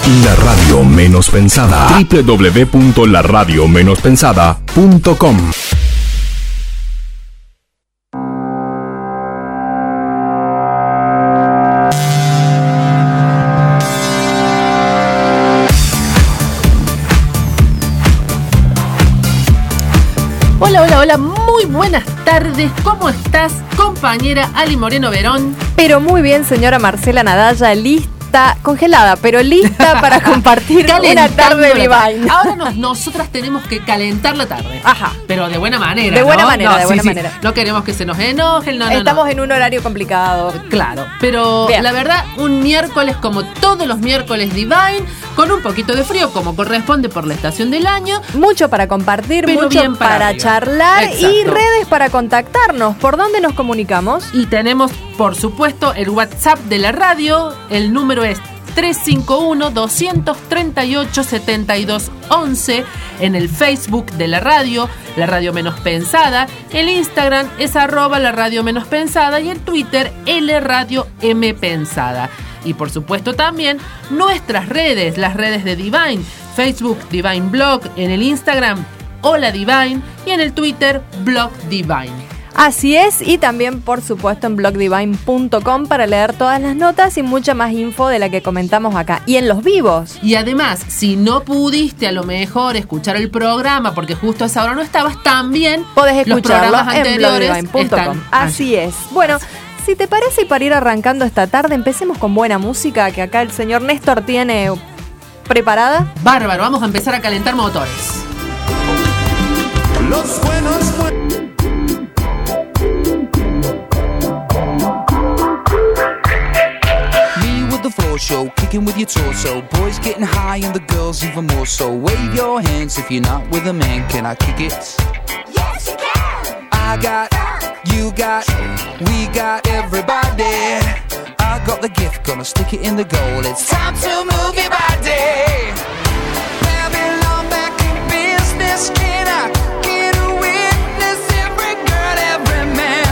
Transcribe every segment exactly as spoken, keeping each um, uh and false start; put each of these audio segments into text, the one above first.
La radio menos pensada. doble u doble u doble u punto la radio menos pensada punto com. Hola, hola, hola, muy buenas tardes. ¿Cómo estás, compañera Ali Moreno Verón? Pero muy bien, señora Marcela Nadalla, lista, congelada, pero lista para compartir una tarde divine. Ahora nos, nosotras tenemos que calentar la tarde. Ajá. Pero de buena manera, De buena ¿no? manera, no, de sí, buena sí. manera. No queremos que se nos enojen, no, no, Estamos no. en un horario complicado. Claro, pero Bien. la verdad, un miércoles como todos los miércoles divine, con un poquito de frío como corresponde por la estación del año. Mucho para compartir, Pero mucho bien para para, arriba. charlar Exacto. y redes para contactarnos. ¿Por dónde nos comunicamos? Y tenemos, por supuesto, el WhatsApp de la radio. El número es tres cinco uno, dos tres ocho, siete dos uno. En el Facebook de la radio, la radio menos pensada. El Instagram es arroba la radio menos pensada. Y el Twitter, L Radio M Pensada. Y por supuesto también nuestras redes, las redes de Divine. Facebook, Divine Blog. En el Instagram, Hola Divine. Y en el Twitter, Blog Divine. Así es, y también por supuesto en blog divine punto com para leer todas las notas y mucha más info de la que comentamos acá. Y en los vivos. Y además, si no pudiste a lo mejor escuchar el programa porque justo a esa hora no estabas, también Podés los escucharlo programas en blog anteriores divine punto com. están Así es. Bueno, si te parece, y para ir arrancando esta tarde, empecemos con buena música que acá el señor Néstor tiene preparada. Bárbaro, vamos a empezar a calentar motores. Los buenos buenos. The floor show, kicking with your torso. Boys getting high and the girls even more so. Wave your hands if you're not with a man. Can I kick it? Yes, you can. I got, you got, we got everybody. I got the gift, gonna stick it in the goal. It's time to move your body. Babylon back in business. Can I get a witness? Every girl, every man.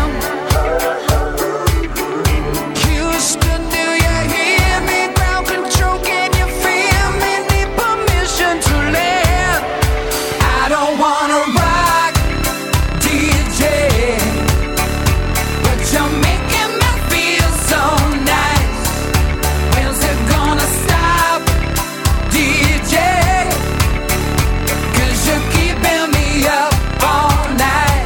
Houston, do you hear me? Ground control, can you feel me? Need permission to land. I don't wanna rock, D J, but you're making me feel so nice. When's it gonna stop, D J? 'Cause you're keeping me up all night.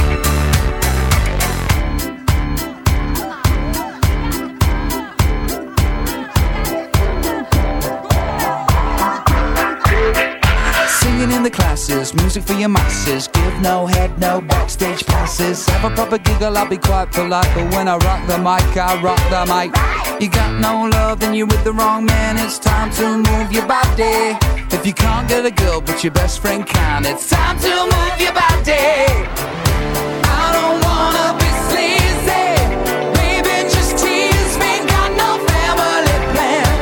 Singing in the classes, music for your masses. Give no head, no backstage passes. Have a proper giggle, I'll be quite polite. But when I rock the mic, I rock the mic. You got no love, then you're with the wrong man. It's time to move your body. If you can't get a girl, but your best friend can, it's time to move your body. I don't wanna be sleazy. Baby, just tease me. Got no family plan.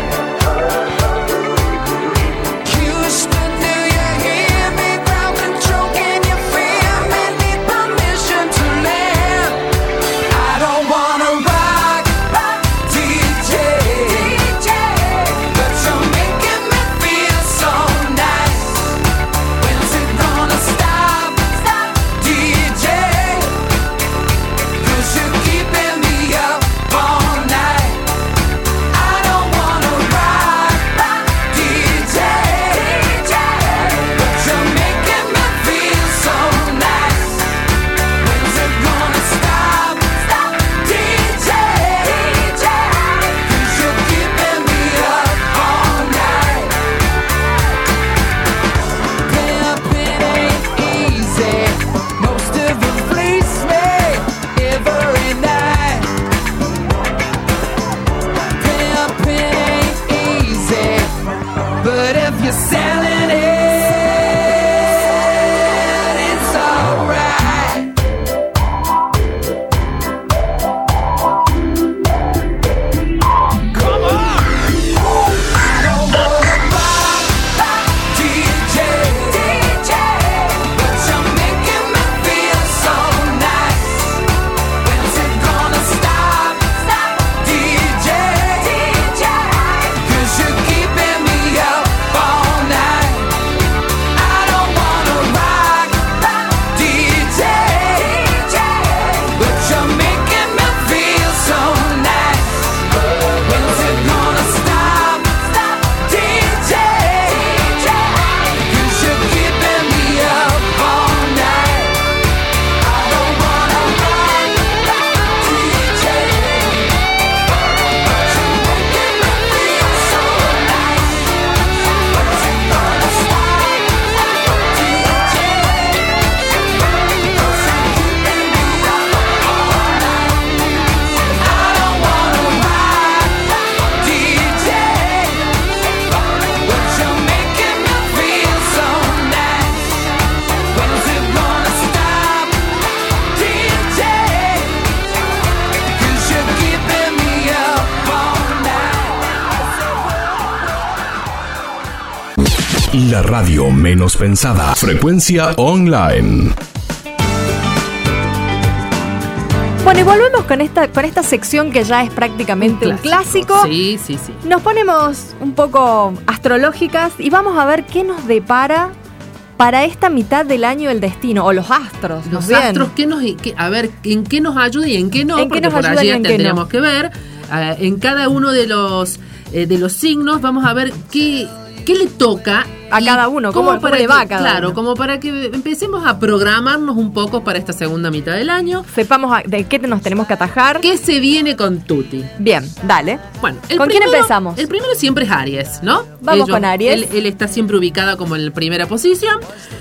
Houston, do you hear me? Ground control, can you feel me? Need permission to land. I don't wanna rock, D J, but you're making me feel so nice. When's it gonna stop, D J? 'Cause you're keeping me up all night. I don't wanna rock, D J, but you're making me feel so nice. When's it gonna stop, D J? 'Cause you're keeping me up all night. Pimping ain't easy. Most of you fleece me every night. Pimping ain't easy, but if you're selling it, it's alright. Come on! I don't wanna rock, D J, but you're making me feel so nice. When's it gonna stop, D J? 'Cause you're keeping me La radio menos pensada. Frecuencia online. Bueno, y volvemos con esta, con esta sección que ya es prácticamente un clásico. Sí, sí, sí. Nos ponemos un poco astrológicas y vamos a ver qué nos depara para esta mitad del año el destino, o los astros. Los bien. astros, ¿qué nos, qué- a ver, en qué nos ayuda y en qué no, ¿En qué porque nos por ayuda allí y en qué tendríamos no? que ver. eh, en cada uno de los eh, de los signos vamos a ver qué, qué le toca A y cada uno, cómo- cómo para le va que- a cada Claro, uno. como para que empecemos a programarnos un poco para esta segunda mitad del año. Sepamos a- de qué nos tenemos que atajar. ¿Qué se viene con Tuti? Bien, dale. Bueno, el ¿Con quién primero- empezamos? El primero siempre es Aries, ¿no? Vamos con Aries. Él, él está siempre ubicado como en la primera posición.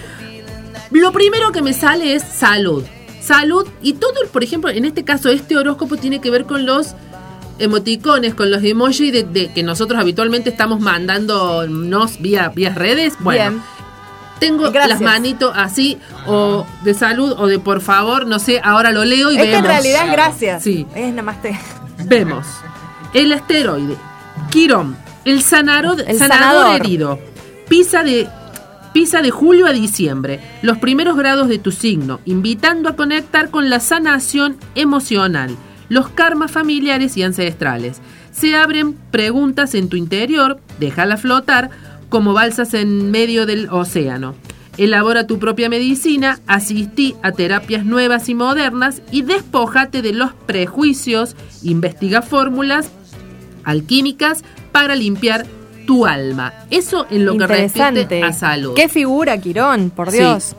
Lo primero que me sale es salud. Salud y todo, el- por ejemplo, en este caso, este horóscopo tiene que ver con los emoticones, con los emojis de, de que nosotros habitualmente estamos mandándonos vía, vía redes. Bueno, Bien. tengo Gracias. las manitos así, o de salud, o de por favor, no sé, ahora lo leo y Es que vemos. en realidad es gracias. Sí. Es namaste. Vemos el asteroide Quirón, el, sanaro- El sanador, sanador. herido, pisa de, pisa de julio a diciembre, los primeros grados de tu signo, invitando a conectar con la sanación emocional, los karmas familiares y ancestrales. Se abren preguntas en tu interior, déjala flotar como balsas en medio del océano. Elabora tu propia medicina, asistí a terapias nuevas y modernas y despójate de los prejuicios, investiga fórmulas alquímicas para limpiar tu alma. Eso en lo que Interesante. respecte a salud. Qué figura, Quirón, por Sí. Dios.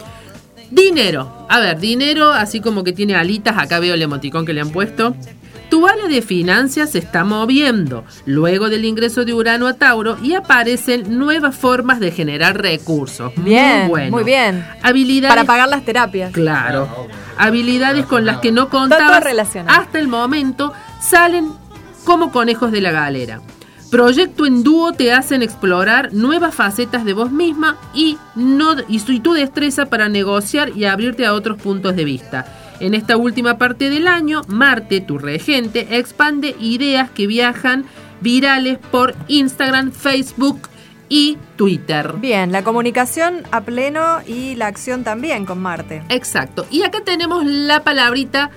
Dinero. A ver, dinero, así como que tiene alitas, acá veo el emoticón que le han puesto. Tu área de finanzas se está moviendo luego del ingreso de Urano a Tauro y aparecen nuevas formas de generar recursos. Bien, muy bueno. muy bien. Habilidades Para pagar las terapias. Claro. Habilidades con las que no todo contabas relacionado. hasta el momento salen como conejos de la galera. Proyecto en dúo te hacen explorar nuevas facetas de vos misma y, no, y, su- y tu destreza para negociar y abrirte a otros puntos de vista. En esta última parte del año, Marte, tu regente, expande ideas que viajan virales por Instagram, Facebook y Twitter. Bien, la comunicación a pleno y la acción también con Marte. Exacto. Y acá tenemos la palabrita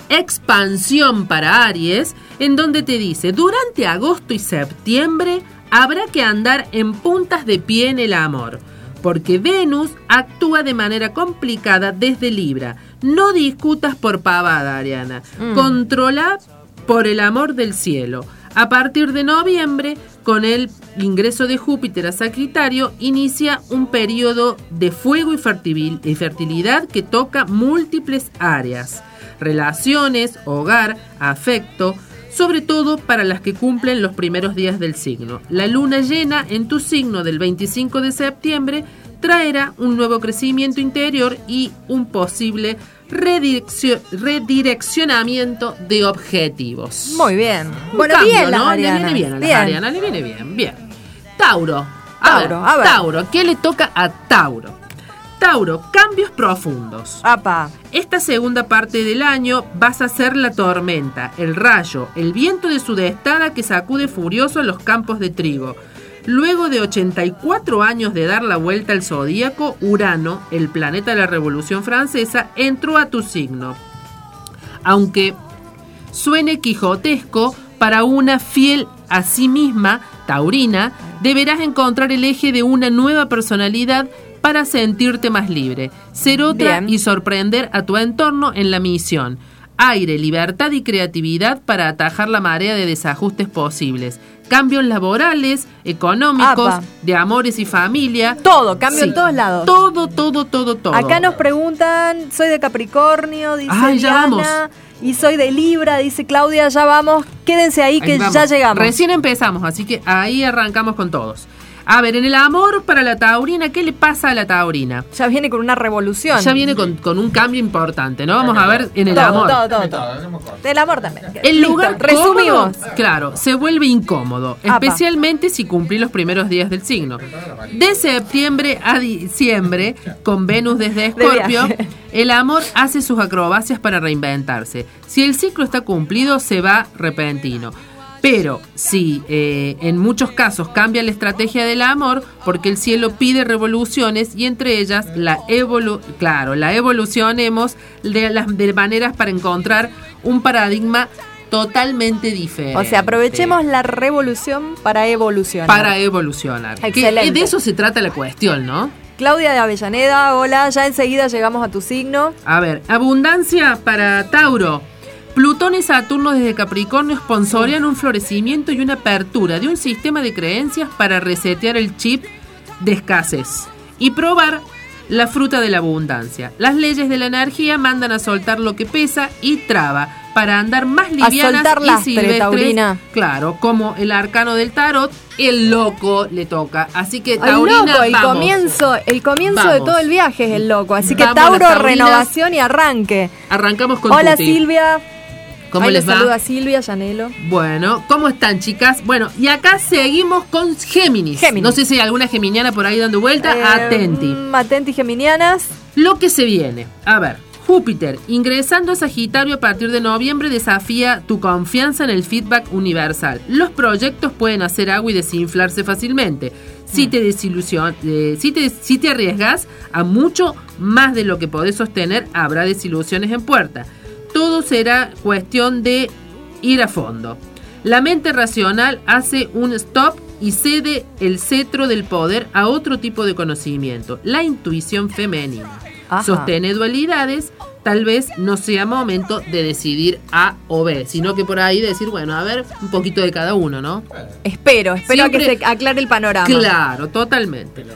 expansión para Aries, en donde te dice, durante agosto y septiembre habrá que andar en puntas de pie en el amor, porque Venus actúa de manera complicada desde Libra. No discutas por pavada, Ariana. Mm. Controla por el amor del cielo. A partir de noviembre, con el ingreso de Júpiter a Sagitario, inicia un periodo de fuego y fertil- y fertilidad que toca múltiples áreas. Relaciones, hogar, afecto, sobre todo para las que cumplen los primeros días del signo. La luna llena en tu signo del veinticinco de septiembre traerá un nuevo crecimiento interior y un posible redireccio- redireccionamiento de objetivos. Muy bien. Un Bueno, cambio, bien las ¿no? Le arianas. viene bien a las Bien. arianas, le viene bien, bien. Tauro. A Tauro, ver, a ver. Tauro, ¿qué le toca a Tauro? Tauro, cambios profundos. Apa. Esta segunda parte del año vas a ser la tormenta, el rayo, el viento de sudestada que sacude furioso los campos de trigo. Luego de ochenta y cuatro años de dar la vuelta al zodíaco, Urano, el planeta de la Revolución Francesa, entró a tu signo. Aunque suene quijotesco, para una fiel a sí misma, taurina, deberás encontrar el eje de una nueva personalidad para sentirte más libre, ser otra Bien. y sorprender a tu entorno en la misión. Aire, libertad y creatividad para atajar la marea de desajustes posibles. Cambios laborales, económicos, Apa. de amores y familia. Todo, cambio Sí, en todos lados. Todo, todo, todo, todo. Acá nos preguntan, soy de Capricornio, dice Ay, ya Diana, vamos. y soy de Libra, dice Claudia, ya vamos, quédense ahí que Ahí vamos. ya llegamos. Recién empezamos, así que ahí arrancamos con todos. A ver, en el amor para la taurina, ¿qué le pasa a la taurina? Ya viene con una revolución. Ya viene con, con un cambio importante, ¿no? Vamos a ver en el todo, amor. todo, todo, todo. El amor también. El Listo, lugar resumimos. cómodo, claro, se vuelve incómodo, Apa. especialmente si cumplís los primeros días del signo. De septiembre a diciembre, con Venus desde Escorpio, viaje. el amor hace sus acrobacias para reinventarse. Si el ciclo está cumplido, se va repentino. Pero si eh, en muchos casos cambia la estrategia del amor, porque el cielo pide revoluciones y entre ellas la evolu claro, la evolucionemos de las de maneras para encontrar un paradigma totalmente diferente. O sea, aprovechemos la revolución para evolucionar. Para evolucionar. Excelente. Que de eso se trata la cuestión, ¿no? Claudia de Avellaneda, hola, ya enseguida llegamos a tu signo. A ver, abundancia para Tauro. Plutón y Saturno desde Capricornio sponsorean un florecimiento y una apertura de un sistema de creencias para resetear el chip de escasez y probar la fruta de la abundancia. Las leyes de la energía mandan a soltar lo que pesa y traba para andar más livianas soltar y lastre, silvestres. Taurina. Claro, como el arcano del tarot, el loco le toca. Así que El Taurina, loco, el vamos. comienzo, el comienzo de Vamos. todo el viaje es el loco. Así que Vamos, las Tauro, taurinas. renovación y arranque. Arrancamos con Hola Tuti. Silvia. ¿Cómo Ahí les va? saluda Silvia Llanelo. Bueno, ¿cómo están, chicas? Bueno, y acá seguimos con Géminis. Géminis. No sé si hay alguna geminiana por ahí dando vuelta. Eh, Atenti. mm, Atenti, geminianas. Lo que se viene. A ver, Júpiter, ingresando a Sagitario a partir de noviembre, desafía tu confianza en el feedback universal. Los proyectos pueden hacer agua y desinflarse fácilmente. Si te desilusión, eh, si te, si te arriesgas a mucho más de lo que podés sostener, habrá desilusiones en puerta. Todo será cuestión de ir a fondo. La mente racional hace un stop y cede el cetro del poder a otro tipo de conocimiento, la intuición femenina. Ajá. Sostiene dualidades, tal vez no sea momento de decidir A o B, sino que por ahí decir, bueno, a ver, un poquito de cada uno, ¿no? Espero, espero a Siempre- que se aclare el panorama. Claro, totalmente.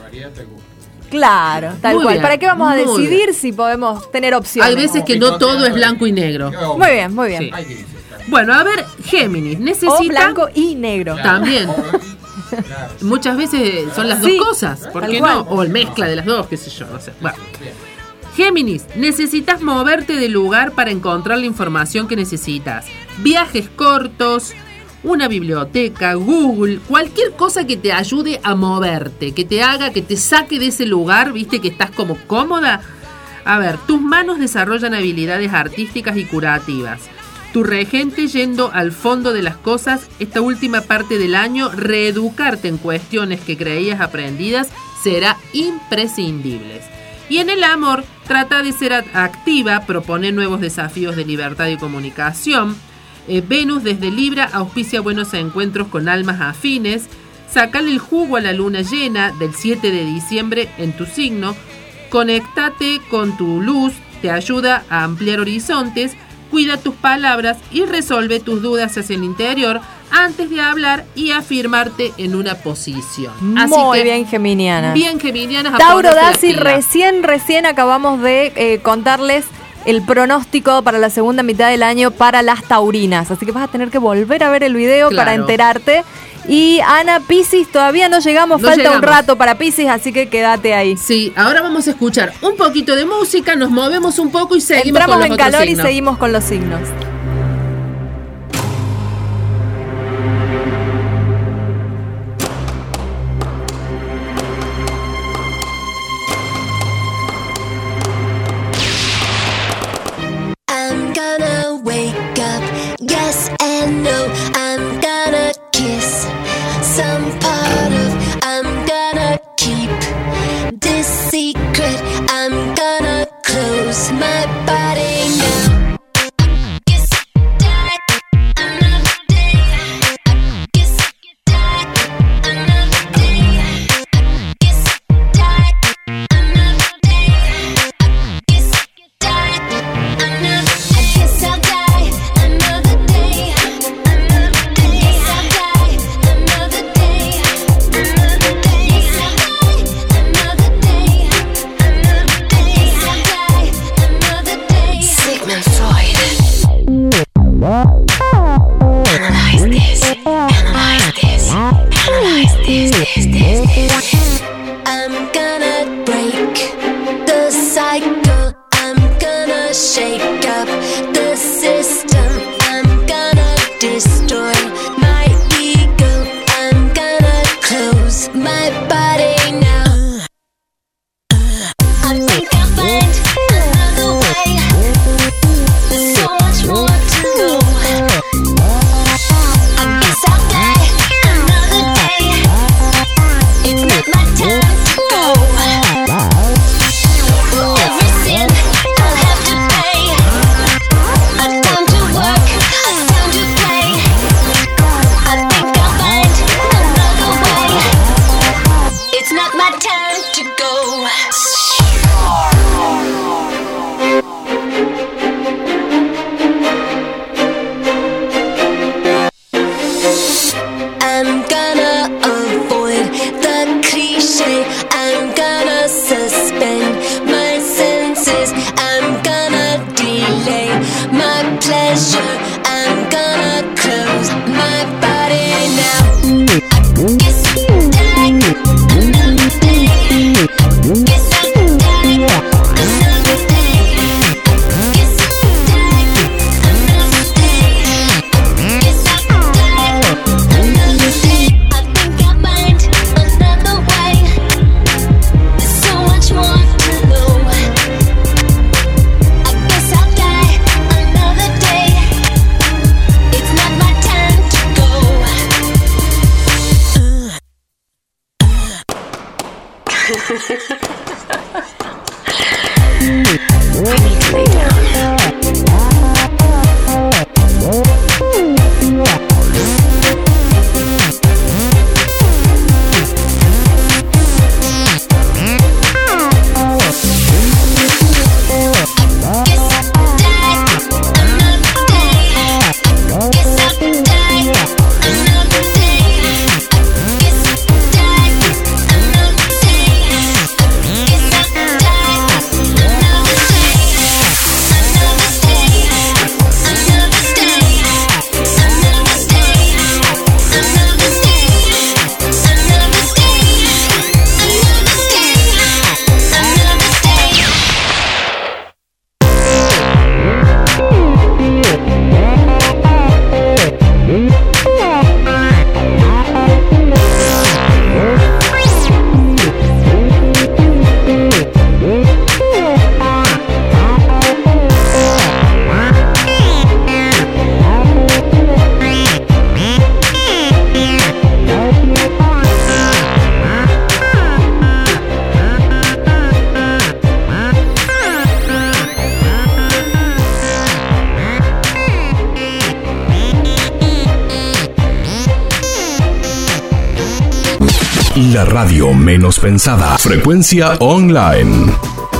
Claro, tal Muy cual. bien, ¿Para qué vamos a muy decidir bien. si podemos tener opciones? Hay veces que no todo es blanco y negro. Muy bien, muy bien. Sí. Bueno, a ver, Géminis, O necesita... blanco y negro. También. Muchas veces son las Sí, dos cosas, ¿por tal qué cual. no? O el mezcla de las dos, qué sé yo, no sé. Bueno. Géminis, necesitas moverte del lugar para encontrar la información que necesitas. Viajes cortos, una biblioteca, Google, cualquier cosa que te ayude a moverte, que te haga, que te saque de ese lugar, viste, que estás como cómoda. A ver, tus manos desarrollan habilidades artísticas y curativas. Tu regente yendo al fondo de las cosas, esta última parte del año, reeducarte en cuestiones que creías aprendidas será imprescindible. Y en el amor, trata de ser activa, propone nuevos desafíos de libertad y comunicación. Eh, Venus desde Libra auspicia buenos encuentros con almas afines. Sacale el jugo a la luna llena del siete de diciembre en tu signo. Conéctate con tu luz, te ayuda a ampliar horizontes. Cuida tus palabras y resuelve tus dudas hacia el interior antes de hablar y afirmarte en una posición. Así Muy que, bien, geminiana. bien geminianas. a Tauro ponerse las Daci, pilas. recién, recién acabamos de eh, contarles el pronóstico para la segunda mitad del año para las taurinas. Así que vas a tener que volver a ver el video Claro. para enterarte. Y Ana, Piscis, todavía no llegamos, No falta un llegamos. rato para Piscis, así que quédate ahí. Sí, ahora vamos a escuchar un poquito de música, nos movemos un poco y seguimos Entramos con los en otros calor signos. y seguimos con los signos. I'm gonna wake up, yes and no. I'm gonna kiss some part of. I'm gonna keep this secret. I'm gonna close my body now. Guess die another day. Guess die another day. Guess die another day. Guess die another. I guess I'll die another day. Another day. Guess I'll die another day. Another day. Guess I'll die another day. Another day. Guess I'll die another day. Sigmund Freud. Analyze this. Analyze this. Analyze this. This. This. This. I'm gonna break the cycle. I'm gonna shake up the system. I'm gonna destroy my ego. I'm gonna close my body now. I think I'll find another way. There's so much more to go. I guess gonna avoid the cliche. I'm gonna suspend my senses. I'm gonna delay my pleasure. I'm gonna close my body now. I guess I'm dying another day. Guess I'm dying another day. Guess I'm dying another day. Guess I'm dying another day. I think I'll find another way. There's so much more to know. I guess I'll die another day. It's not my time to go. I need to lay down. Guess I'll die another day. Guess I'll die another day. Guess I'll die another day. Guess I'll die another day. Another day. Another day. Another day. Another day. Another day. Another day. Another day. La radio menos pensada. Frecuencia online.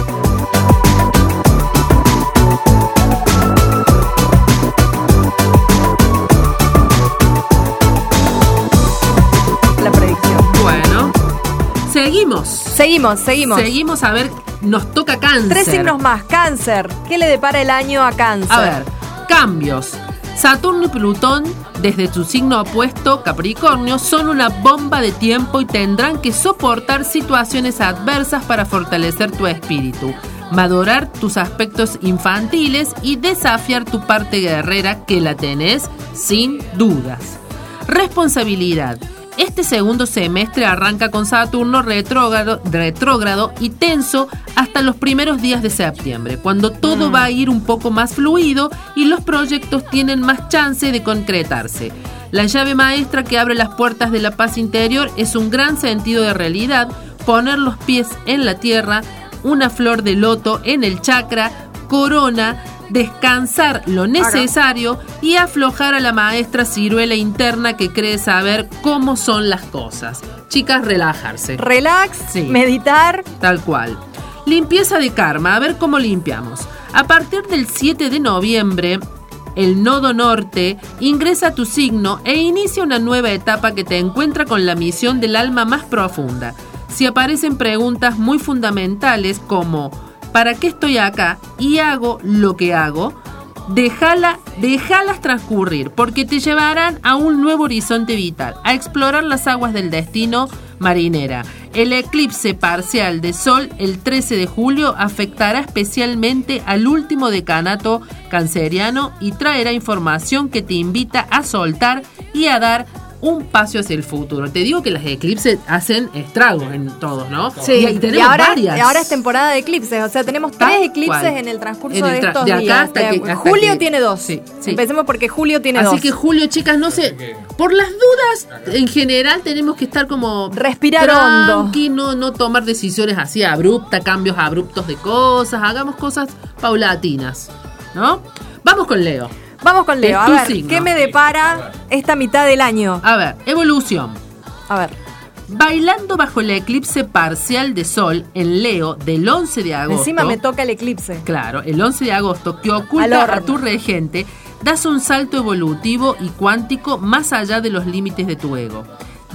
La predicción. Bueno, seguimos. Seguimos, seguimos. Seguimos a ver, nos toca cáncer. Tres signos más. Cáncer. ¿Qué le depara el año a Cáncer? A ver, cambios. Saturno y Plutón, desde su signo opuesto, Capricornio, son una bomba de tiempo y tendrán que soportar situaciones adversas para fortalecer tu espíritu, madurar tus aspectos infantiles y desafiar tu parte guerrera, que la tenés sin dudas. Responsabilidad. Este segundo semestre arranca con Saturno retrógrado, retrógrado y tenso hasta los primeros días de septiembre, cuando todo Mm. va a ir un poco más fluido y los proyectos tienen más chance de concretarse. La llave maestra que abre las puertas de la paz interior es un gran sentido de realidad, poner los pies en la tierra, una flor de loto en el chakra, corona, descansar lo necesario y aflojar a la maestra ciruela interna que cree saber cómo son las cosas. Chicas, relajarse. Relax, Sí. meditar. Tal cual. Limpieza de karma, a ver cómo limpiamos. A partir del siete de noviembre, el nodo norte ingresa a tu signo e inicia una nueva etapa que te encuentra con la misión del alma más profunda. Si aparecen preguntas muy fundamentales como ¿para qué estoy acá? Y hago lo que hago, Déjala, déjalas transcurrir, porque te llevarán a un nuevo horizonte vital, a explorar las aguas del destino, marinera. El eclipse parcial de Sol el trece de julio afectará especialmente al último decanato canceriano y traerá información que te invita a soltar y a dar un paso hacia el futuro. Te digo que las eclipses hacen estragos en todos, ¿no? Sí, y, y tenemos ahora, varias. y ahora es temporada de eclipses, o sea, tenemos Tal tres eclipses cual. en el transcurso En el de tra- estos de acá días. hasta que- hasta Julio que- tiene dos. sí, sí. Empecemos porque Julio tiene Así dos. que Julio, chicas, no sé, por las dudas, en general tenemos que estar como Respirar tranqui, hondo. no, no tomar decisiones así abruptas, cambios abruptos de cosas, hagamos cosas paulatinas, ¿no? Vamos con Leo. Vamos con Leo, Es a tu ver, signo. ¿qué me depara esta mitad del año? A ver, evolución. A ver, Bailando bajo el eclipse parcial de Sol en Leo del once de agosto. encima me toca el eclipse. Claro, el once de agosto, que Al oculta horno. a tu regente, das un salto evolutivo y cuántico más allá de los límites de tu ego.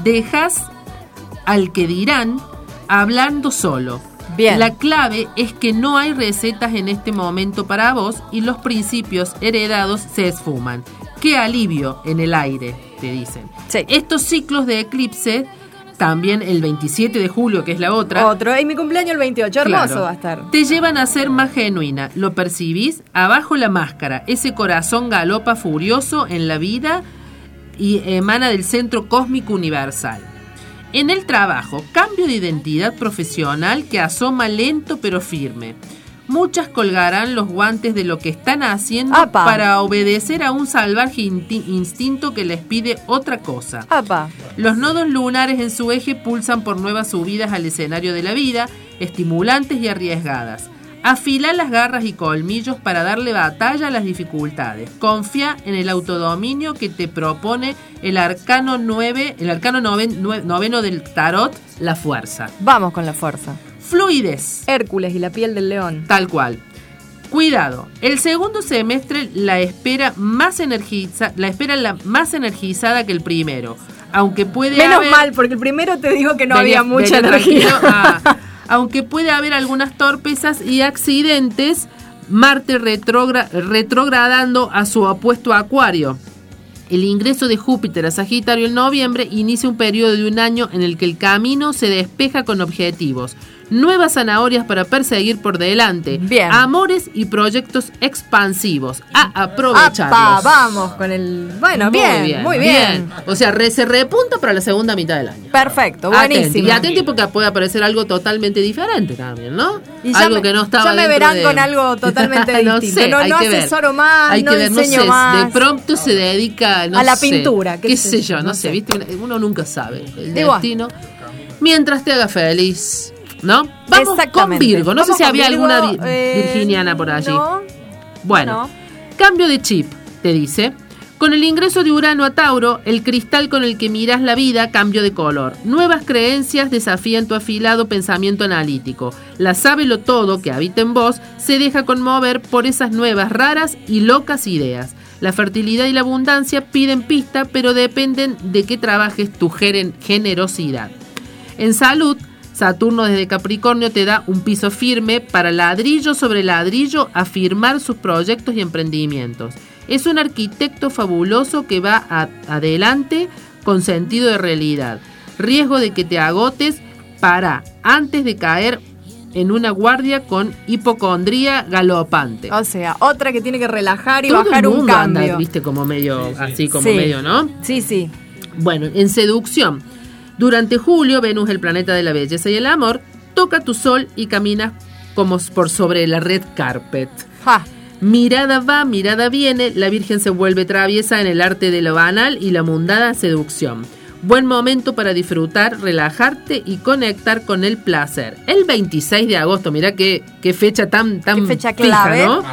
Dejas al que dirán hablando solo. Bien. La clave es que no hay recetas en este momento para vos y los principios heredados se esfuman. ¡Qué alivio en el aire!, te dicen. Sí. Estos ciclos de eclipse, también el veintisiete de julio, que es la otra, Otro. Y mi cumpleaños el veintiocho. Hermoso claro, va a estar. te llevan a ser más genuina. ¿Lo percibís? Abajo la máscara. Ese corazón galopa furioso en la vida y emana del centro cósmico universal. En el trabajo, cambio de identidad profesional que asoma lento pero firme. Muchas colgarán los guantes de lo que están haciendo Apa. para obedecer a un salvaje inti- instinto que les pide otra cosa. Apa. Los nodos lunares en su eje pulsan por nuevas subidas al escenario de la vida, estimulantes y arriesgadas. Afila las garras y colmillos para darle batalla a las dificultades. Confía en el autodominio que te propone el arcano nueve, el arcano noven, nue- noveno del tarot, la fuerza. Vamos con la fuerza. Fluidez. Hércules y la piel del león. Tal cual. Cuidado, el segundo semestre la espera más energiza, la espera la más energizada que el primero, aunque puede Menos haber, mal, porque el primero te dijo que no Venía- había mucha venía energía. tranquilo. Ah, aunque puede haber algunas torpezas y accidentes, Marte retrogra- retrogradando a su opuesto Acuario. El ingreso de Júpiter a Sagitario en noviembre inicia un periodo de un año en el que el camino se despeja con objetivos, nuevas zanahorias para perseguir por delante, Bien. amores y proyectos expansivos. A aprovecharlos. Apa, vamos con el... Bueno, Muy bien, muy bien. O sea, re- se repunta para la segunda mitad del año. Perfecto, Atenti, buenísimo. y atenti porque puede aparecer algo totalmente diferente también, ¿no? Y ya algo me- que no estaba ya me dentro verán de- con algo totalmente no distinto. sé, No- hay no que ver. asesoro más, Hay no que ver, no diseño sé, más. de pronto se dedica, no A la sé, pintura, qué, qué sé sé yo, no, no sé, sé. ¿viste? Uno nunca sabe el Igual. destino. Mientras te haga feliz, ¿no? Vamos con Exactamente. Virgo, no Vamos sé si con había Virgo, alguna vi- eh, virginiana por allí. No, Bueno, no. cambio de chip, te dice. Con el ingreso de Urano a Tauro, el cristal con el que miras la vida cambió de color. Nuevas creencias desafían tu afilado pensamiento analítico. La sábelo todo que habita en vos se deja conmover por esas nuevas, raras y locas ideas. La fertilidad y la abundancia piden pista, pero dependen de que trabajes tu geren- generosidad. En salud, Saturno desde Capricornio te da un piso firme para ladrillo sobre ladrillo afirmar sus proyectos y emprendimientos. Es un arquitecto fabuloso que va a- adelante con sentido de realidad. Riesgo de que te agotes para antes de caer en una guardia con hipocondría galopante. O sea, otra que tiene que relajar y Todo bajar el un mundo cambio. anda, viste, como medio, así como Sí. medio, ¿no? Sí, sí. Bueno, en seducción. Durante julio, Venus, el planeta de la belleza y el amor, toca tu sol y caminas como por sobre la red carpet. Ja. Mirada va, mirada viene, la Virgen se vuelve traviesa en el arte de lo banal y la mundana seducción. Buen momento para disfrutar, relajarte y conectar con el placer. El veintiséis de agosto, mirá qué, qué fecha tan, tan Qué fecha fija, clave. ¿no?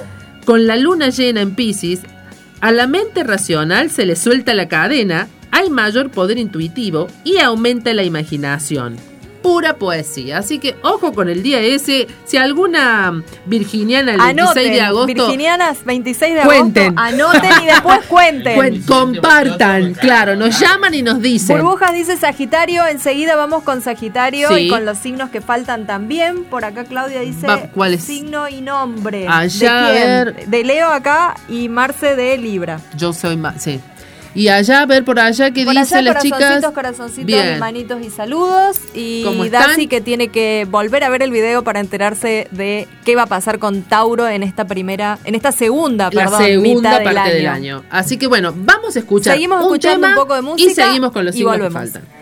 Con la luna llena en Piscis, a la mente racional se le suelta la cadena, hay mayor poder intuitivo y aumenta la imaginación. Pura poesía. Así que ojo con el día ese. Si alguna virginiana el veintiséis Anoten, de agosto, Virginianas, veintiséis de Cuenten. agosto. Anoten y después cuenten. cuen- compartan. Claro, nos llaman y nos dicen. Burbujas dice Sagitario, enseguida vamos con Sagitario Sí. y con los signos que faltan también. Por acá Claudia dice Va, ¿cuál es? signo y nombre. Allá, ¿De quién? a ver. De Leo acá y Marce de Libra. Yo soy más. Sí. Y allá, a ver por allá qué Por dicen allá, las chicas. corazoncitos, corazoncitos, Bien. y manitos y saludos. Y ¿Cómo están? Darcy que tiene que volver a ver el video para enterarse de qué va a pasar con Tauro en esta primera, en esta segunda, La perdón, segunda mitad del parte año. del año. Así que bueno, vamos a escuchar Seguimos un escuchando tema un poco de música y seguimos con los y signos que volvemos. faltan.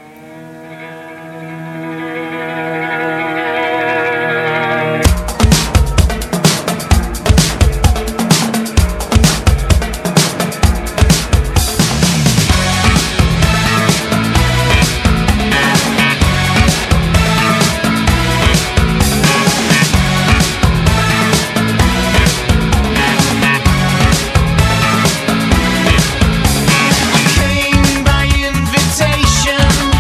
Came by invitation.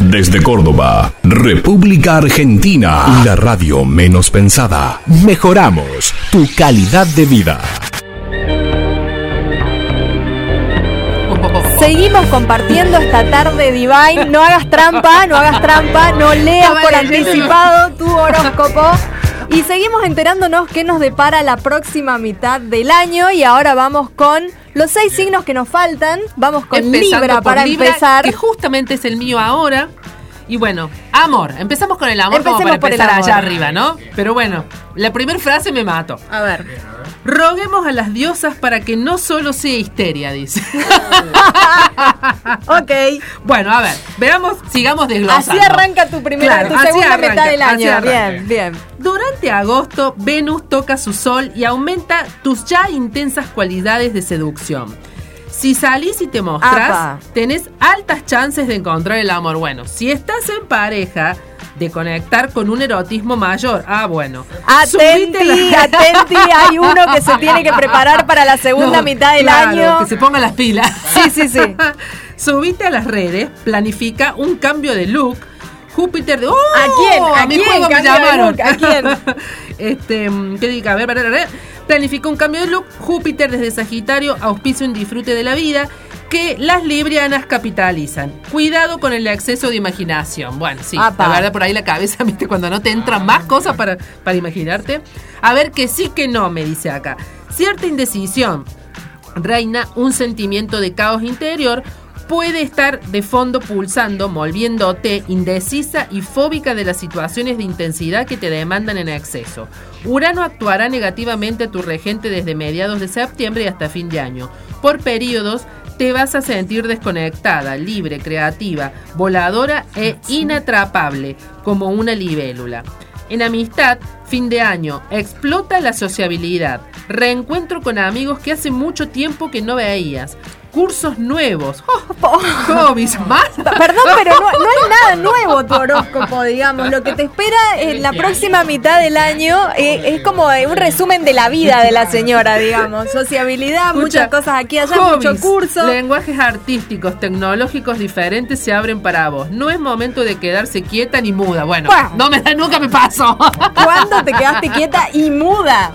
Desde Córdoba, República Argentina, la radio menos pensada. Mejoramos tu calidad de vida. Seguimos compartiendo esta tarde Divine. No hagas trampa, no hagas trampa, no leas por anticipado tu horóscopo. Y seguimos enterándonos qué nos depara la próxima mitad del año. Y ahora vamos con los seis signos que nos faltan. Vamos con Empezando Libra por para Libra, empezar. que justamente es el mío ahora. Y bueno, amor. Empezamos con el amor Empecemos como por para el empezar amor. allá arriba, ¿no? Pero bueno, la primera frase me mató. A ver. Roguemos a las diosas para que no solo sea histeria, dice. Ok. Bueno, a ver, veamos, sigamos desglosando. Así arranca tu primera, Claro, tu así segunda arranca, mitad del así año. arranca. Bien, bien. Durante agosto, Venus toca su sol y aumenta tus ya intensas cualidades de seducción. Si salís y te mostrás, Apa. tenés altas chances de encontrar el amor. Bueno, si estás en pareja, de conectar con un erotismo mayor. Ah, bueno. Atenti, Subite la- atenti, hay uno que se tiene que preparar para la segunda No, mitad del claro, año. que se ponga las pilas. Sí, sí, sí. Subite a las redes, planifica un cambio de look. Júpiter de... ¡Oh! ¿A quién? ¿A mi quién juego me cambio de llamaron. look? ¿A quién? este, ¿qué diga? A ver, a ver, a ver. Planifica un cambio de look. Júpiter desde Sagitario auspicia un disfrute de la vida que las librianas capitalizan. Cuidado con el exceso de imaginación. Bueno, sí, Apa. la verdad por ahí la cabeza, ¿viste? Cuando no te entran más cosas para, para imaginarte. A ver, que sí que no, me dice acá. Cierta indecisión. Reina un sentimiento de caos interior. Puede estar de fondo pulsando, volviéndote indecisa y fóbica de las situaciones de intensidad que te demandan en exceso. Urano actuará negativamente a tu regente desde mediados de septiembre y hasta fin de año. Por periodos te vas a sentir desconectada, libre, creativa, voladora e inatrapable, como una libélula. En amistad, fin de año, explota la sociabilidad, reencuentro con amigos que hace mucho tiempo que no veías, cursos nuevos, oh, hobbies, más. Perdón, pero no, no es nada nuevo tu horóscopo, digamos. Lo que te espera en la próxima mitad del año eh, es como un resumen de la vida de la señora, digamos. Sociabilidad, muchas Escucha, cosas aquí, allá, hobbies, mucho curso. lenguajes artísticos, tecnológicos diferentes se abren para vos. No es momento de quedarse quieta ni muda. Bueno, Bueno. no me da, nunca me pasó. ¿Cuándo te quedaste quieta y muda?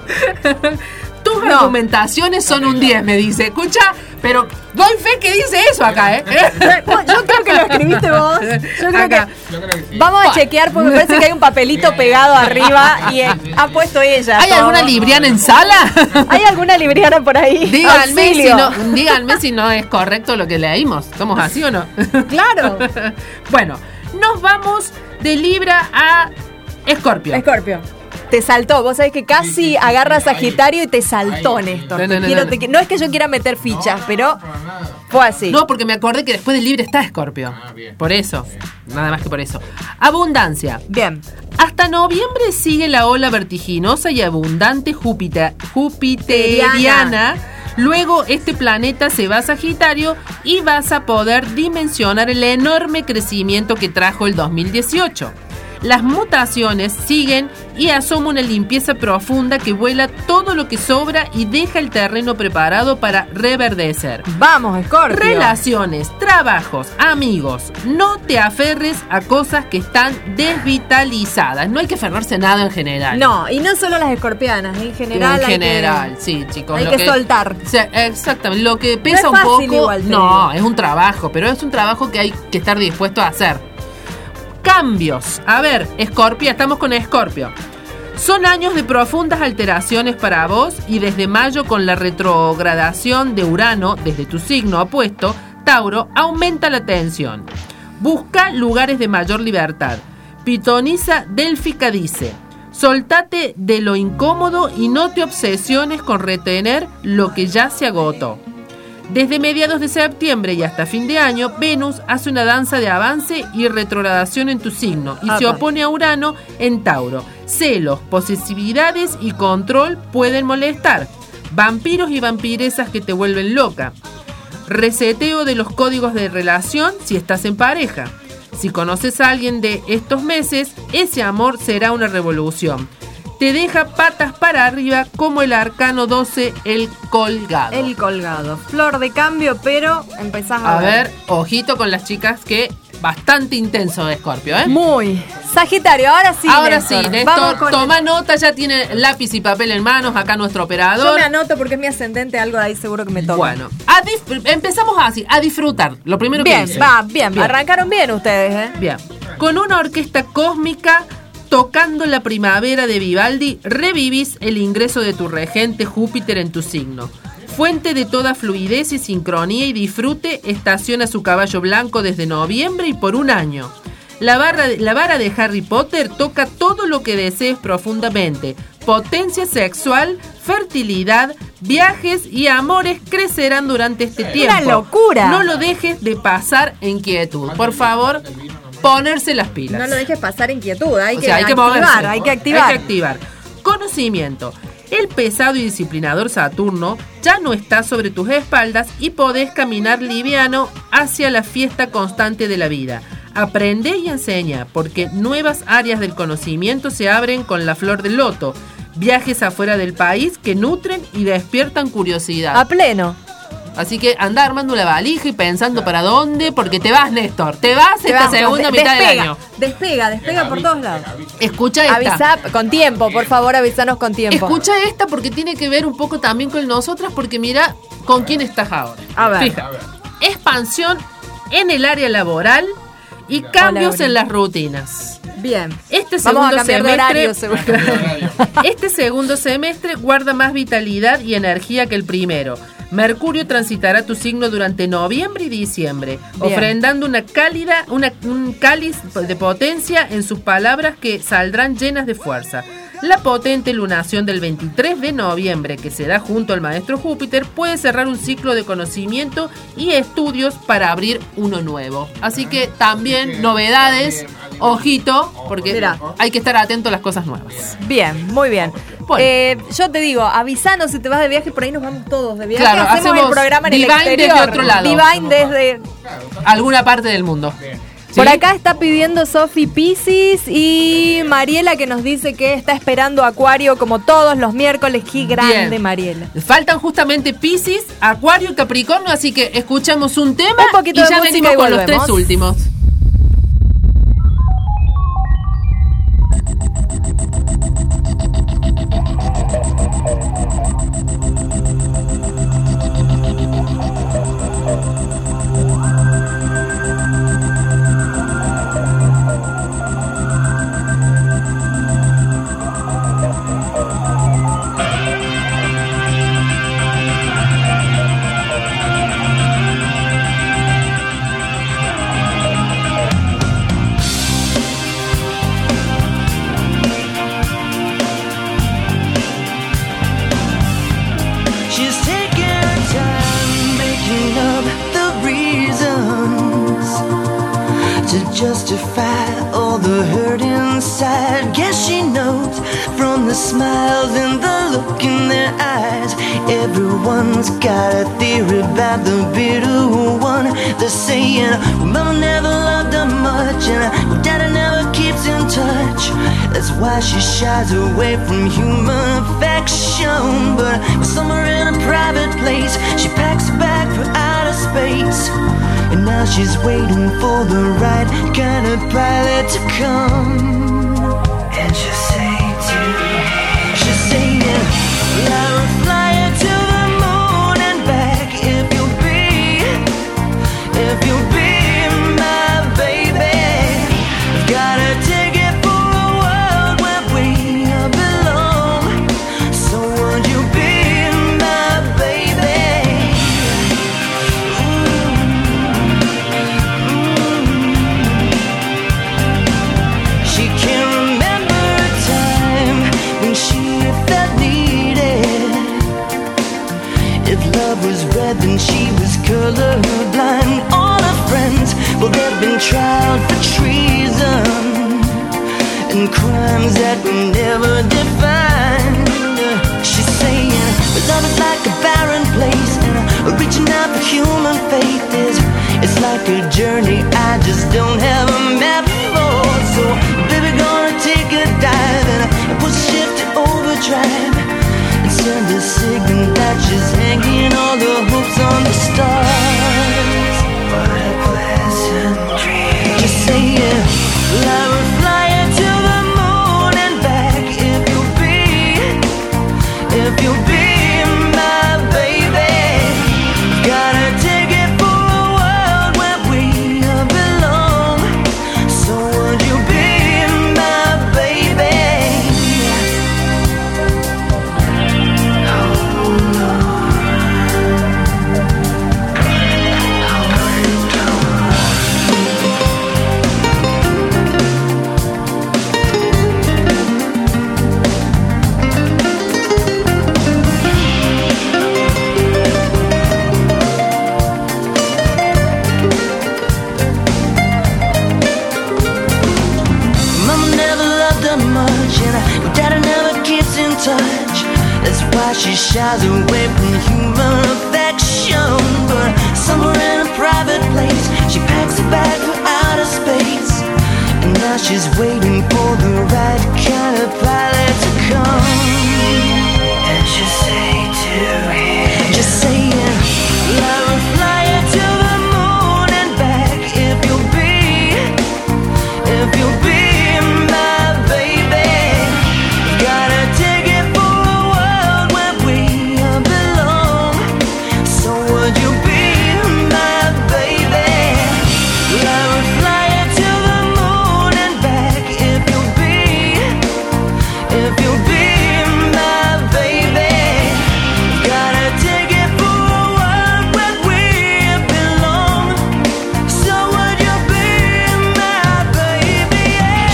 Tus No. argumentaciones son un diez, me dice. Escucha, pero doy fe que dice eso acá, ¿eh? Yo creo que lo escribiste vos. Yo creo Acá. que vamos a chequear porque me parece que hay un papelito pegado arriba y eh, ha puesto ella. ¿Hay todo. alguna libriana en sala? ¿Hay alguna libriana por ahí? Díganme si, Auxilio. no, díganme si no es correcto lo que leímos. ¿Somos así o no? Claro. Bueno, nos vamos de Libra a Escorpio. Escorpio. Te saltó, vos sabés que casi agarras Sagitario y te saltó, Néstor. No, no, Te no, quiero- no. te qui- no es que yo quiera meter fichas, pero fue así. No, porque me acordé que después de Libra está Escorpio. Por eso, nada más que por eso. Abundancia. Bien. Hasta noviembre sigue la ola vertiginosa y abundante Júpiter, jupiteriana. Luego este planeta se va a Sagitario y vas a poder dimensionar el enorme crecimiento que trajo el dos mil dieciocho. Las mutaciones siguen y asoma una limpieza profunda que vuela todo lo que sobra y deja el terreno preparado para reverdecer. Vamos, Escorpio. Relaciones, trabajos, amigos. No te aferres a cosas que están desvitalizadas. No hay que aferrarse a nada en general. No, y no solo las escorpianas, en general. en hay general, que- sí, chicos. hay lo que soltar. O sea, exactamente. Lo que pesa es un fácil poco. igual, te no, digo. es un trabajo, pero es un trabajo que hay que estar dispuesto a hacer. Cambios. A ver, Escorpio, estamos con Escorpio. Son años de profundas alteraciones para vos y desde mayo con la retrogradación de Urano desde tu signo opuesto, Tauro, aumenta la tensión. Busca lugares de mayor libertad. Pitonisa Délfica dice: soltate de lo incómodo y no te obsesiones con retener lo que ya se agotó. Desde mediados de septiembre y hasta fin de año, Venus hace una danza de avance y retrogradación en tu signo y se Apa. opone a Urano en Tauro. Celos, posesividades y control pueden molestar. Vampiros y vampiresas que te vuelven loca. Reseteo de los códigos de relación si estás en pareja. Si conoces a alguien de estos meses, ese amor será una revolución. Te deja patas para arriba como el arcano doce, el colgado. El colgado. Flor de cambio, pero empezás a, A ver, ojito con las chicas que bastante intenso de Escorpio, ¿eh? Muy. Sagitario, ahora sí. Ahora Néstor. sí, Néstor, Vamos con toma nota, ya tiene lápiz y papel en manos, acá nuestro Yo operador. me anoto porque es mi ascendente, algo de ahí seguro que me toca. Bueno, a dif- empezamos así, a disfrutar. Lo primero que Bien, dice. va, bien, Arrancaron bien ustedes, ¿eh? Bien. Con una orquesta cósmica tocando la primavera de Vivaldi, revivís el ingreso de tu regente Júpiter en tu signo. Fuente de toda fluidez y sincronía y disfrute, estaciona su caballo blanco desde noviembre y por un año. La, barra de, la vara de Harry Potter toca todo lo que desees profundamente. Potencia sexual, fertilidad, viajes y amores crecerán durante este tiempo. ¡Una locura! No lo dejes de pasar en quietud. Por favor, ponerse las pilas. No lo dejes pasar inquietud, hay O que sea, hay que activar, moverse. hay que activar. Hay que activar. Conocimiento. El pesado y disciplinador Saturno ya no está sobre tus espaldas y podés caminar liviano hacia la fiesta constante de la vida. Aprende y enseña, porque nuevas áreas del conocimiento se abren con la flor del loto. Viajes afuera del país que nutren y despiertan curiosidad. A pleno. Así que anda armando la valija y pensando para dónde, porque te vas, Néstor. Te vas Te esta vas, segunda de- mitad despega, del año. Despega, despega por todos lados. Escucha esta. Avisa con tiempo, por favor, avisanos con tiempo. Escucha esta porque tiene que ver un poco también con nosotras, porque mira con quién estás ahora. A ver. Fija. Expansión en el área laboral y cambios Abril. en las rutinas. Bien. Este Vamos a segundo cambiar de semestre, horario, seguro. este segundo semestre guarda más vitalidad y energía que el primero. Mercurio transitará tu signo durante noviembre y diciembre, Bien. ofrendando una cálida, una, un cáliz de potencia en sus palabras que saldrán llenas de fuerza. La potente lunación del veintitrés de noviembre, que se da junto al maestro Júpiter, puede cerrar un ciclo de conocimiento y estudios para abrir uno nuevo. Así que también novedades, ojito, porque Mirá. hay que estar atento a las cosas nuevas. Bien, muy bien. Bueno. Eh, yo te digo, avisanos si te vas de viaje, por ahí nos vamos todos de viaje. Claro, hacemos, hacemos el programa en el Divine exterior. desde otro lado. Divine desde... Alguna parte del mundo. ¿Sí? Por acá está pidiendo Sofi Piscis y Mariela que nos dice que está esperando Acuario como todos los miércoles. Qué grande, Bien. Mariela. Faltan justamente Piscis, Acuario y Capricornio, así que escuchamos un tema Un poquito y de ya música venimos y con los volvemos. tres últimos. She's taking her time making up the reasons to justify all the hurt inside. Guess she knows from the smiles and the look in their eyes. Everyone's got a theory about the bitter one. They're saying, well, mama never loved her much and daddy never keeps in touch. That's why she shies away from human affection. But somewhere in a private place, she packs a bag for outer space. And now she's waiting for the right kind of pilot to come. And she'll say to me, she's saying, fly, fly to the moon and back if you'll be, if you'll be my baby. Gotta take it for a world where we belong. So would you be my baby? She can't remember a time when she felt needed. If love was red, then she was colorblind. All her friends, well, they've been tried for treason and crimes that were never defined. She's saying, but love is like a barren place, and uh, reaching out for human faith is, it's like a journey I just don't have a map for. So, baby, gonna take a dive and uh, push shift to overdrive and send a signal that she's hanging all the hopes on the stars. What a pleasant dream. touch. That's why she shies away from human affection. But somewhere in a private place, she packs a bag for outer space. And now she's waiting for the right kind of pilot to come. And she'll say to him, just saying, love will fly you to the moon and back if you'll be, if you'll be my baby. Gotta take it for a world where we belong. So would you be my baby? Love will fly you to the moon and back if you'll be, if you'll be my baby. Gotta take it for a world where we belong. So would you be my baby?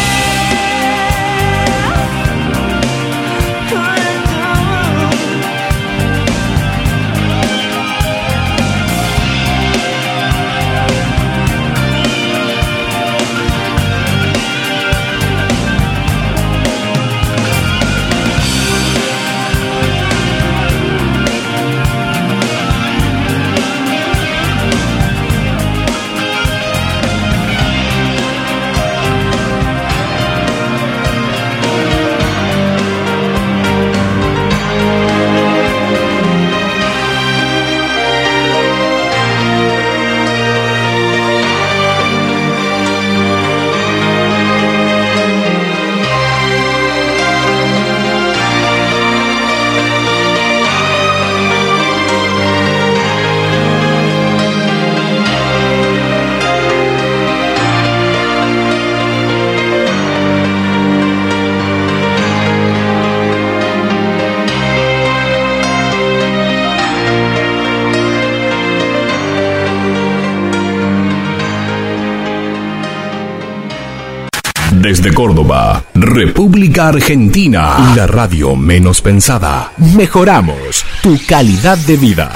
Desde Córdoba, República Argentina, la radio menos pensada. Mejoramos tu calidad de vida.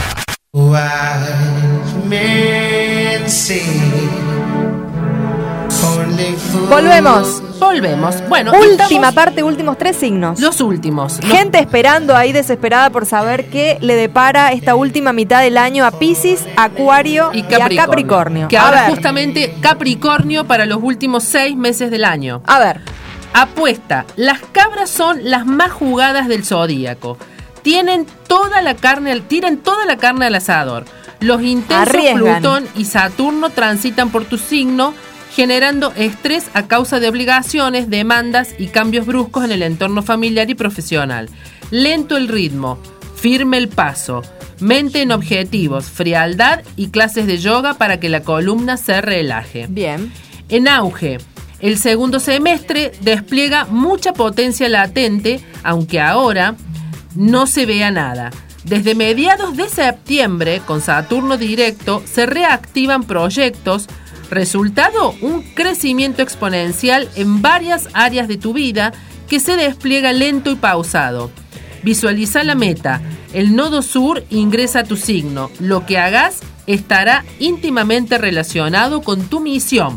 Volvemos. Volvemos. Bueno, Última estamos- parte, últimos tres signos. Los últimos. Los- Gente esperando ahí desesperada por saber qué le depara esta última mitad del año a Piscis, Acuario y, y Capricornio. a Capricornio. Que a ahora ver, justamente Capricornio para los últimos seis meses del año. a ver. Apuesta. Las cabras son las más jugadas del zodíaco. Tienen toda la carne, al- tiran toda la carne al asador. Los intensos Arriesgan. Plutón y Saturno transitan por tu signo, generando estrés a causa de obligaciones, demandas y cambios bruscos en el entorno familiar y profesional. Lento el ritmo, firme el paso, mente en objetivos, frialdad y clases de yoga para que la columna se relaje. Bien. En auge, el segundo semestre despliega mucha potencia latente, aunque ahora no se vea nada. Desde mediados de septiembre, con Saturno directo, se reactivan proyectos. Resultado, un crecimiento exponencial en varias áreas de tu vida que se despliega lento y pausado. Visualiza la meta. El nodo sur ingresa a tu signo. Lo que hagas estará íntimamente relacionado con tu misión.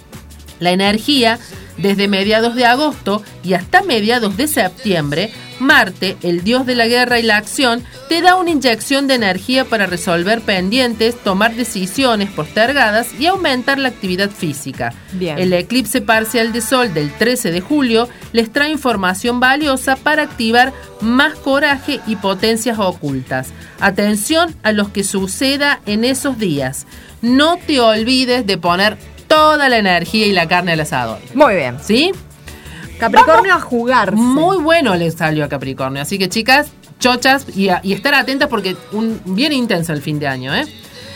La energía, desde mediados de agosto y hasta mediados de septiembre, Marte, el dios de la guerra y la acción, te da una inyección de energía para resolver pendientes, tomar decisiones postergadas y aumentar la actividad física. Bien. El eclipse parcial de Sol del trece de julio les trae información valiosa para activar más coraje y potencias ocultas. Atención a lo que suceda en esos días. No te olvides de poner toda la energía y la carne al asador. Muy bien. ¿Sí? Capricornio a jugar. Muy bueno le salió a Capricornio. Así que, chicas, chochas y, a- y estar atentas porque un bien intenso el fin de año, ¿eh?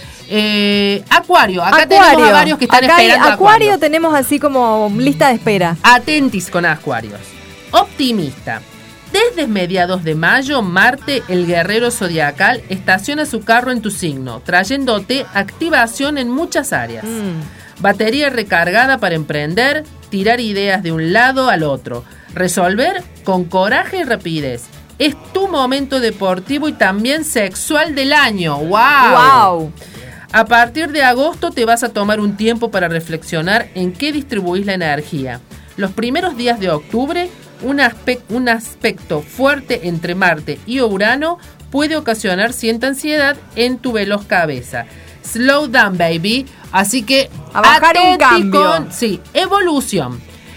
Eh, Acuario, acá tenemos a varios que están Acá hay- esperando a Acuario Acuario. tenemos así como lista de espera. Atentis con Acuarios. Optimista. Desde mediados de mayo, Marte, el guerrero zodiacal, estaciona su carro en tu signo, trayéndote activación en muchas áreas. Mm. Batería recargada para emprender, tirar ideas de un lado al otro, resolver con coraje y rapidez. Es tu momento deportivo y también sexual del año. ¡Wow! Wow. A partir de agosto te vas a tomar un tiempo para reflexionar en qué distribuís la energía. Los primeros días de octubre un, aspe- un aspecto fuerte entre Marte y Urano puede ocasionar cierta ansiedad en tu veloz cabeza. Slow down, baby. Así que a bajar un atenti cambio. con, sí, evolución.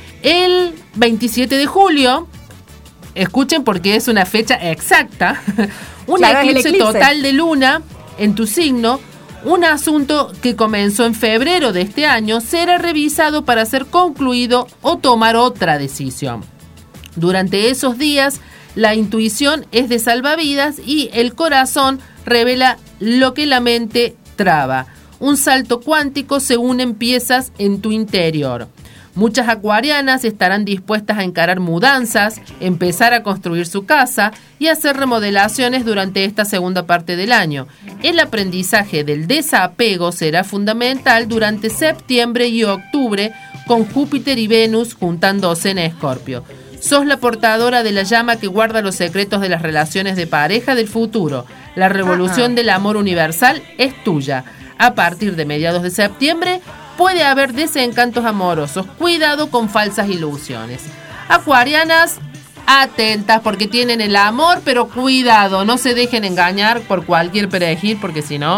El veintisiete de julio, escuchen porque es una fecha exacta, un Claro, es el eclipse, eclipse total de luna en tu signo, un asunto que comenzó en febrero de este año, será revisado para ser concluido o tomar otra decisión. Durante esos días, la intuición es de salvavidas y el corazón revela lo que la mente traba. Un salto cuántico según empiezas en tu interior. Muchas acuarianas estarán dispuestas a encarar mudanzas, empezar a construir su casa y hacer remodelaciones durante esta segunda parte del año. El aprendizaje del desapego será fundamental durante septiembre y octubre, con Júpiter y Venus juntándose en Escorpio. Sos la portadora de la llama que guarda los secretos de las relaciones de pareja del futuro. La revolución Ajá. del amor universal es tuya. A partir de mediados de septiembre puede haber desencantos amorosos. Cuidado con falsas ilusiones. Acuarianas, atentas porque tienen el amor, pero cuidado, no se dejen engañar por cualquier perejil porque si no...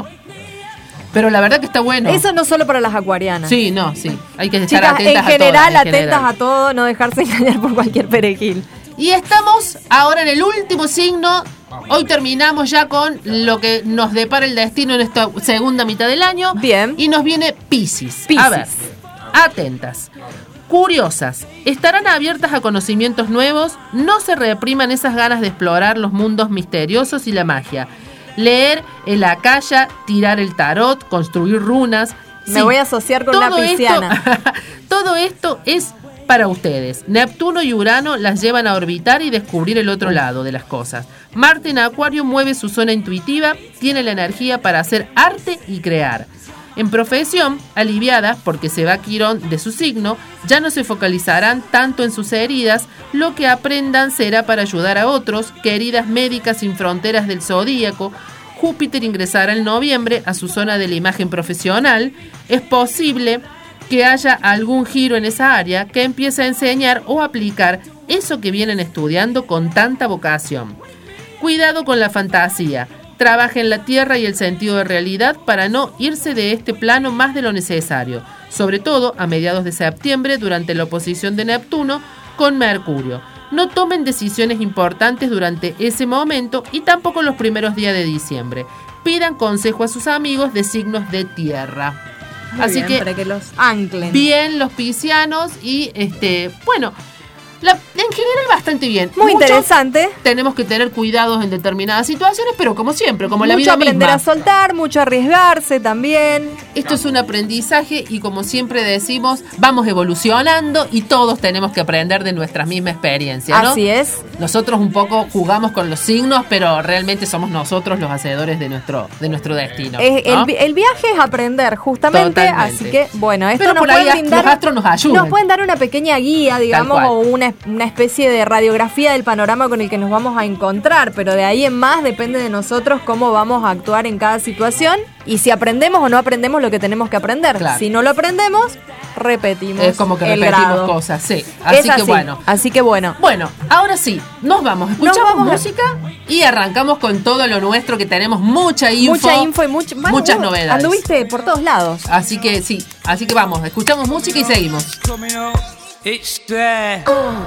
Pero la verdad que está bueno. Eso no solo para las acuarianas. Sí, no, sí. Hay que estar Chicas, atentas en general, a todas, en atentas general. a todo, no dejarse engañar por cualquier perejil. Y estamos ahora en el último signo. Hoy terminamos ya con lo que nos depara el destino en esta segunda mitad del año. Bien. Y nos viene Piscis. Piscis. A ver, atentas. Curiosas, estarán abiertas a conocimientos nuevos, no se repriman esas ganas de explorar los mundos misteriosos y la magia. Leer el Akasha, tirar el tarot, construir runas. Me voy a asociar con la todo esto- pisciana. todo esto es para ustedes. Neptuno y Urano las llevan a orbitar y descubrir el otro lado de las cosas. Marte en Acuario mueve su zona intuitiva, tiene la energía para hacer arte y crear. En profesión, aliviadas porque se va Quirón de su signo, ya no se focalizarán tanto en sus heridas, lo que aprendan será para ayudar a otros, queridas médicas sin fronteras del zodíaco. Júpiter ingresará en noviembre a su zona de la imagen profesional. Es posible que haya algún giro en esa área que empiece a enseñar o aplicar eso que vienen estudiando con tanta vocación. Cuidado con la fantasía. Trabajen la tierra y el sentido de realidad para no irse de este plano más de lo necesario, sobre todo a mediados de septiembre durante la oposición de Neptuno con Mercurio. No tomen decisiones importantes durante ese momento y tampoco los primeros días de diciembre. Pidan consejo a sus amigos de signos de tierra. Muy Así bien, que para que los anclen. bien los piscianos y este, bueno, la, en general bastante bien. Muy Mucho interesante. Tenemos que tener cuidados en determinadas situaciones, pero como siempre, como la Mucho vida aprender misma. a soltar, mucho arriesgarse también. Esto es un aprendizaje y como siempre decimos, vamos evolucionando y todos tenemos que aprender de nuestra misma experiencia, ¿no? Así es. Nosotros un poco jugamos con los signos, pero realmente somos nosotros los hacedores de nuestro, de nuestro destino. Es- ¿no? el, vi- el viaje es aprender, justamente. Totalmente. Así que, bueno, esto Pero nos por puede ahí brindar. los astros nos ayudan. Nos pueden dar una pequeña guía, digamos, cual. o una, una especie de radiografía del panorama con el que nos vamos a encontrar. Pero de ahí en más depende de nosotros cómo vamos a actuar en cada situación y si aprendemos o no aprendemos lo que tenemos que aprender. Claro. Si no lo aprendemos, repetimos. Es como que el repetimos grado. cosas, sí. Así, Es que bueno. Así que bueno. Bueno, ahora sí, nos vamos, escuchamos Nos vamos a- música y arrancamos con todo lo nuestro, que tenemos mucha info. Mucha info y mucho, Manu, muchas vos novedades. Anduviste por todos lados. Así que sí, así que vamos, escuchamos música y seguimos. Coming up, it's there.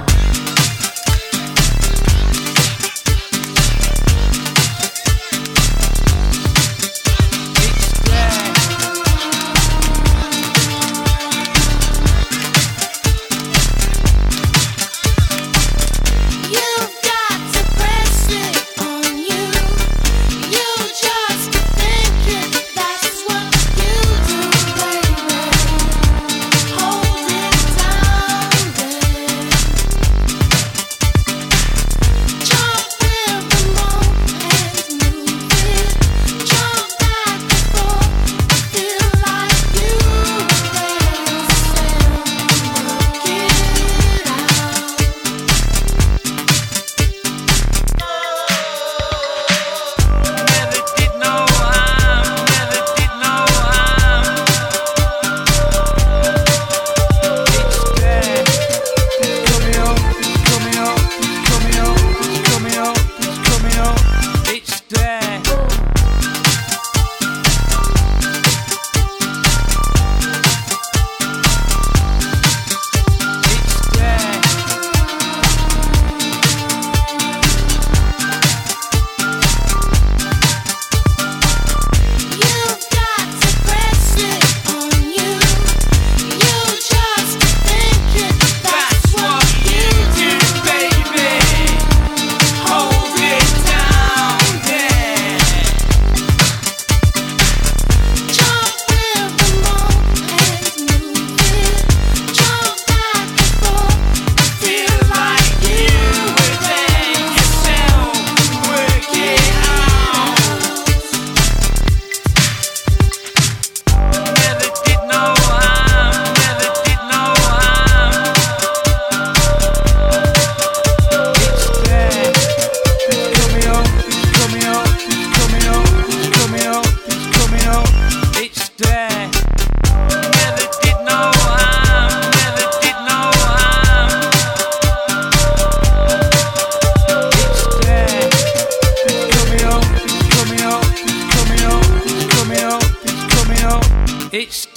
You've got to press it on you. You just keep thinking that's what you do, baby. Hold it down, babe.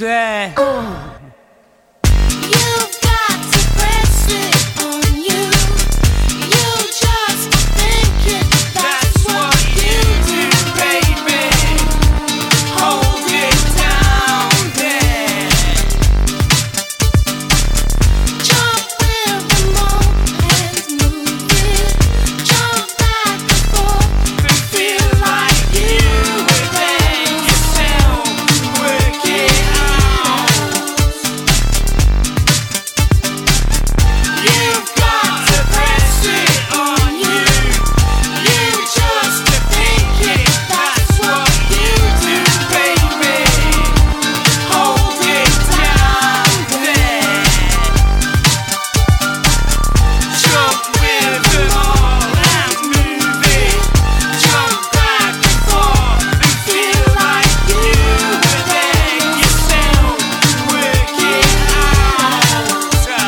day. You've got to press it on you. You just think it, that's what you do, baby. Hold it down there. jump with the moment, move it, jump back and forth. And feel like you within yourself. Work it out. You've got to press it on you. You just think it, that's what you do, baby. Hold it down there. Jump with them all and move it. Jump back and forth and feel like you within yourself. Work it out.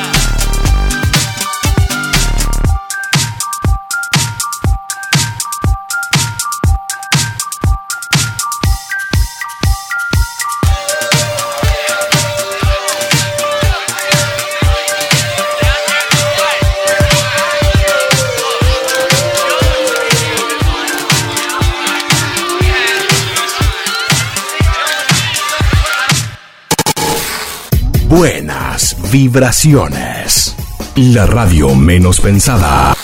Buenas vibraciones. La radio menos pensada.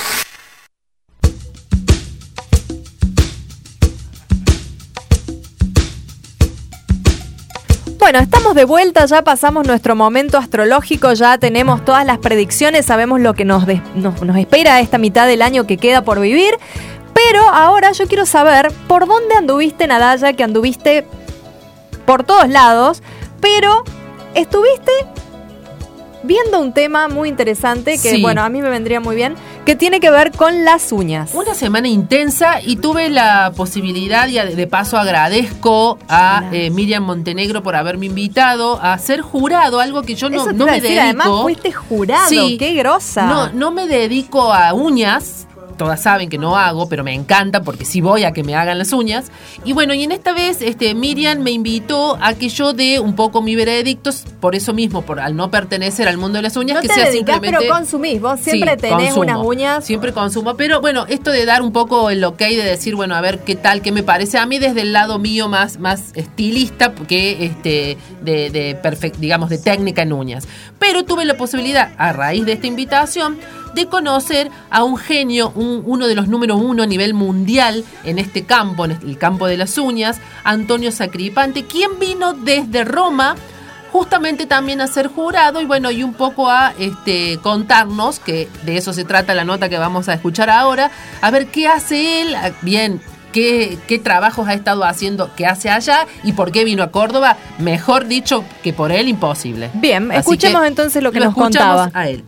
Bueno, estamos de vuelta, ya pasamos nuestro momento astrológico, ya tenemos todas las predicciones, sabemos lo que nos, des- nos, nos espera esta mitad del año que queda por vivir. Pero ahora yo quiero saber por dónde anduviste, Nadaya, que anduviste por todos lados, pero estuviste viendo un tema muy interesante que, Sí. bueno, a mí me vendría muy bien, que tiene que ver con las uñas. Una semana intensa y tuve la posibilidad, y de paso agradezco a Claro. eh, Miriam Montenegro por haberme invitado a ser jurado, algo que yo no, Eso te no iba a me decir, dedico. además fuiste jurado, Sí. qué grosa. No, no me dedico a uñas. Todas saben que no hago, pero me encanta porque sí voy a que me hagan las uñas. Y bueno, y en esta vez este, Miriam me invitó a que yo dé un poco mi veredicto, por eso mismo, por al no pertenecer al mundo de las uñas, No que te sea dedicás, simplemente... pero consumís. Vos siempre Sí, tenés consumo. unas uñas. Siempre consumo, pero bueno, esto de dar un poco el ok, de decir, bueno, a ver qué tal, qué me parece a mí desde el lado mío más, más estilista que este, de, de perfect, digamos, de técnica en uñas. Pero tuve la posibilidad, a raíz de esta invitación, de conocer a un genio, un, uno de los número uno a nivel mundial en este campo, en el campo de las uñas, Antonio Sacripante, quien vino desde Roma justamente también a ser jurado y bueno, y un poco a este, contarnos, que de eso se trata la nota que vamos a escuchar ahora, a ver qué hace él, bien, qué, qué trabajos ha estado haciendo, qué hace allá y por qué vino a Córdoba, mejor dicho que por él imposible. Bien, Así escuchemos que entonces lo que nos escuchamos contaba. a él.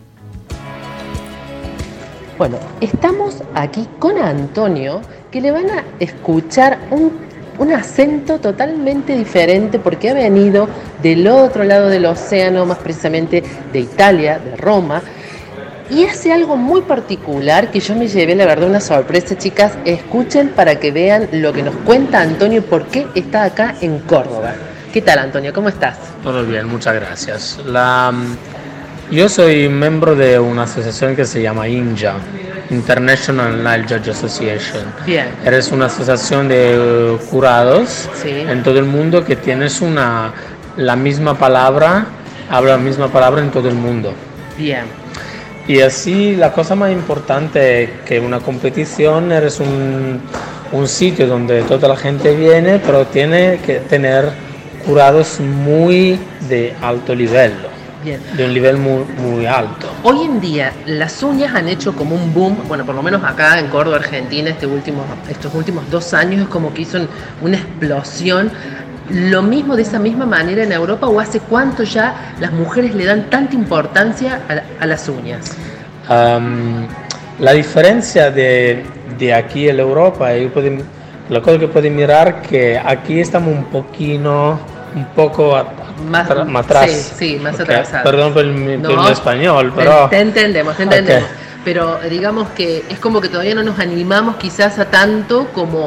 Bueno, estamos aquí con Antonio, que le van a escuchar un, un acento totalmente diferente porque ha venido del otro lado del océano, más precisamente de Italia, de Roma, y hace algo muy particular que yo me llevé, la verdad, una sorpresa, chicas. Escuchen para que vean lo que nos cuenta Antonio y por qué está acá en Córdoba. ¿Qué tal, Antonio? ¿Cómo estás? Todo bien, muchas gracias. La, yo soy miembro de una asociación que se llama INJA, International Nail Judge Association. Bien. Eres una asociación de jurados Sí. en todo el mundo que tienes una, la misma palabra, habla la misma palabra en todo el mundo. Bien. Y así la cosa más importante que una competición es un, un sitio donde toda la gente viene, pero tiene que tener jurados muy de alto nivel, Bien. de un nivel muy, muy alto. Hoy en día las uñas han hecho como un boom, bueno, por lo menos acá en Córdoba, Argentina, este último, estos últimos dos años es como que hizo un- una explosión. Lo mismo de esa misma manera en Europa, o hace cuánto ya las mujeres le dan tanta importancia a, a las uñas. Um, la diferencia de, de aquí en Europa, yo puedo- la cosa que puedes mirar que aquí estamos un poquito, un poco at- Más- atra- más atrás. sí, sí, más Ok, atrasado. Perdón por mi, por No, mi español, pero... Te entendemos, te entendemos. Ok. Pero digamos que es como que todavía no nos animamos quizás a tanto como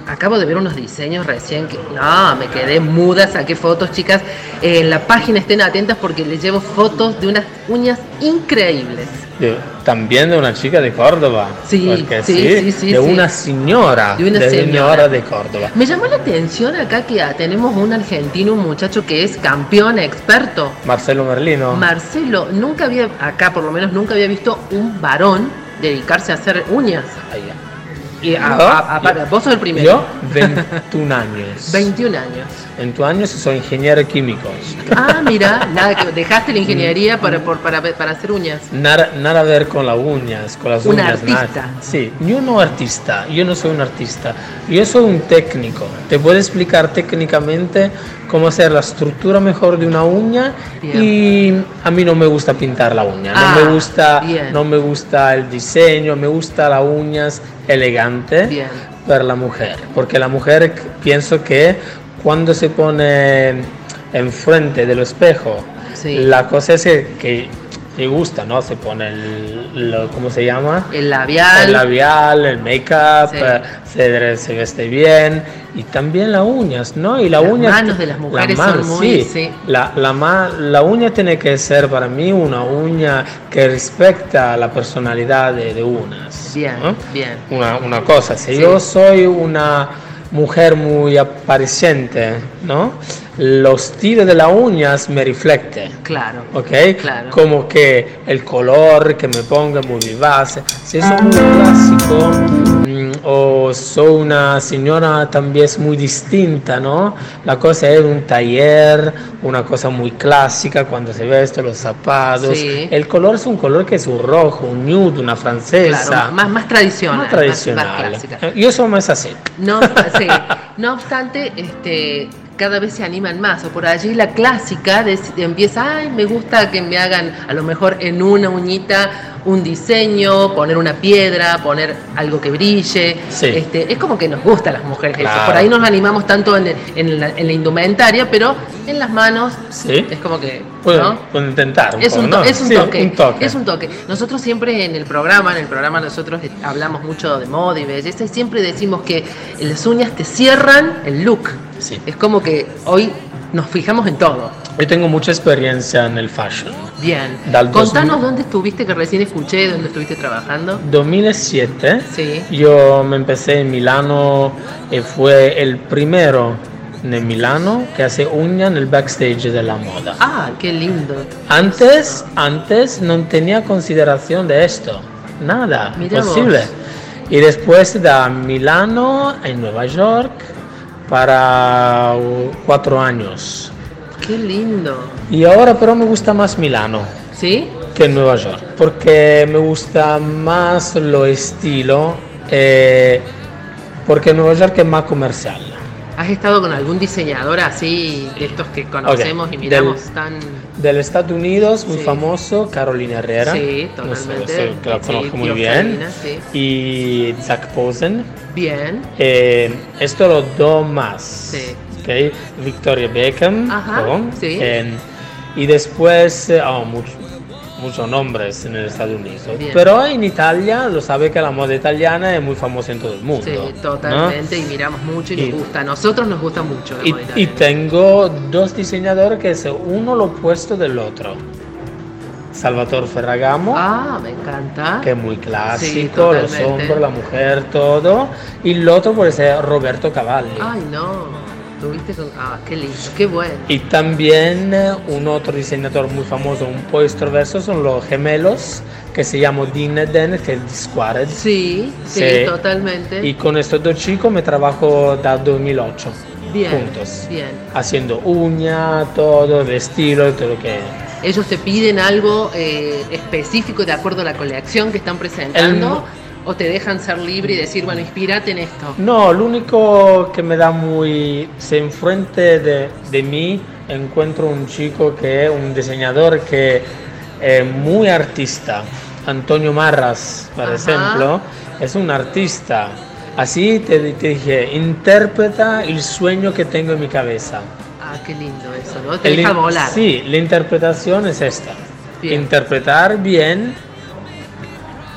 acabo de ver unos diseños recién que, no, me quedé muda, saqué fotos, chicas. Eh, en la página estén atentas porque les llevo fotos de unas uñas increíbles. De- también de una chica de Córdoba. Sí, Porque sí, sí, sí, de sí. una señora. De una de señora. de Córdoba. Me llamó la atención acá que ah, tenemos un argentino, un muchacho que es campeón, experto. Marcelo Merlino. Marcelo, nunca había, acá por lo menos nunca había visto un varón dedicarse a hacer uñas. Ahí ya. Y a- ¿No? a- a- para- vos sos el primero. Yo, veintiún años. veintiún años. veintiún años y soy ingeniero químico. Ah, mira, nada que dejaste la ingeniería para, por- para, para hacer uñas. Nada, nada a ver con las uñas, con las Un uñas. artista. Nada. Sí, yo no artista, yo no soy un artista, yo soy un técnico. Te puedo explicar técnicamente cómo hacer la estructura mejor de una uña. Bien. Y a mí no me gusta pintar la uña, Ah, no me gusta, bien. no me gusta el diseño, me gusta las uñas elegantes Bien. para la mujer, porque la mujer c- pienso que cuando se pone enfrente del espejo, Sí. la cosa es que, que le gusta, ¿no? Se pone el, lo- ¿cómo se llama? El labial. El labial, el make-up, Sí. eh, se, se veste bien y también las uñas, ¿no? Y la Las uña, manos de las mujeres la son muy- sí. sí. La, la, ma- la uña tiene que ser para mí una uña que respecta la personalidad de, de unas. Bien, ¿no? bien. Una, una cosa, si Sí. yo soy una mujer muy apareciente, ¿no? Los estilos de las uñas me reflejan. Claro. ¿Ok? Claro. Como que el color que me ponga muy vivace. Si soy muy clásico mm, o soy una señora también es muy distinta, ¿no? La cosa es un taller, una cosa muy clásica cuando se veste los zapatos. Sí. El color es un color que es un rojo, un nude, una francesa. Claro, más, más tradicional. Más tradicional. Más, más clásica. Yo soy más así. No, obsta- sí. No obstante, este, cada vez se animan más. O por allí la clásica de- de empieza, ay, me gusta que me hagan a lo mejor en una uñita un diseño, poner una piedra, poner algo que brille. Sí. Este, es como que nos gusta a las mujeres eso. Claro. Por ahí nos animamos tanto en, en la, en la indumentaria, pero en las manos Sí. es como que... Puedo, ¿no? puedo intentar un Es poco, un, to- ¿no? es un Sí, toque, un toque. es un toque. Nosotros siempre en el programa, en el programa nosotros eh, hablamos mucho de moda y belleza y siempre decimos que las uñas te cierran el look. Sí. Es como que hoy nos fijamos en todo. Yo tengo mucha experiencia en el fashion. Bien. Dal Contanos dos mil dónde estuviste, que recién escuché, dónde estuviste trabajando. dos mil siete Sí. yo me empecé en Milano y fue el primero en Milano que hace uña en el backstage de la moda. Ah, qué lindo. Antes, antes no tenía consideración de esto, nada, Mirá imposible. vos. Y después de Milano en Nueva York para uh, cuatro años. Qué lindo. Y ahora pero me gusta más Milano ¿Sí? que Nueva York, porque me gusta más lo estilo, eh, porque Nueva York es más comercial. ¿Has estado con algún diseñador así, de estos que conocemos Ok, y miramos del- tan... Del Estados Unidos, muy Sí. famoso, Carolina Herrera. Sí, No sé, totalmente. sí, que la Sí, conozco muy tío bien. Carolina, sí. Y Zach Posen. Bien? Eh, esto los dos más. Sí. ¿Ok? Victoria Beckham. Ajá, ¿no? sí. En- y después, eh, oh, muchos muchos nombres en el Estados Unidos. Bien. Pero en Italia, lo sabe que la moda italiana es muy famosa en todo el mundo. Sí, ¿no? totalmente, y miramos mucho y, Y- nos gusta. A nosotros nos gusta mucho la Y, moda y italiana. tengo dos diseñadores que es uno lo opuesto del otro. Salvatore Ferragamo, Ah, me encanta. que es muy Sí, clásico, los totalmente. hombros, la mujer, todo. Y el otro puede ser Roberto Cavalli. Ay, no. Tuviste con... Ah, qué lindo, qué bueno. Y también eh, un otro diseñador muy famoso, un po' extroverso, son los gemelos, que se llaman Dean y Dan, que es Disquared. Sí, sí, Sí. totalmente. Y con estos dos chicos me trabajo da dos mil ocho. Bien, juntos. bien. Haciendo uña, todo, vestido, todo lo que... Ellos te piden algo eh, específico de acuerdo a la colección que están presentando, o te dejan ser libre y decir, bueno, inspírate en esto. No, lo único que me da muy... Se enfrente de, de mí encuentro un chico que es un diseñador que es muy artista. Antonio Marras, por Ajá. ejemplo, es un artista. Así te, te dije, interpreta el sueño que tengo en mi cabeza. Ah, qué lindo eso, ¿no? Te El deja in- volar. Sí, la interpretación es esta. Bien. Interpretar bien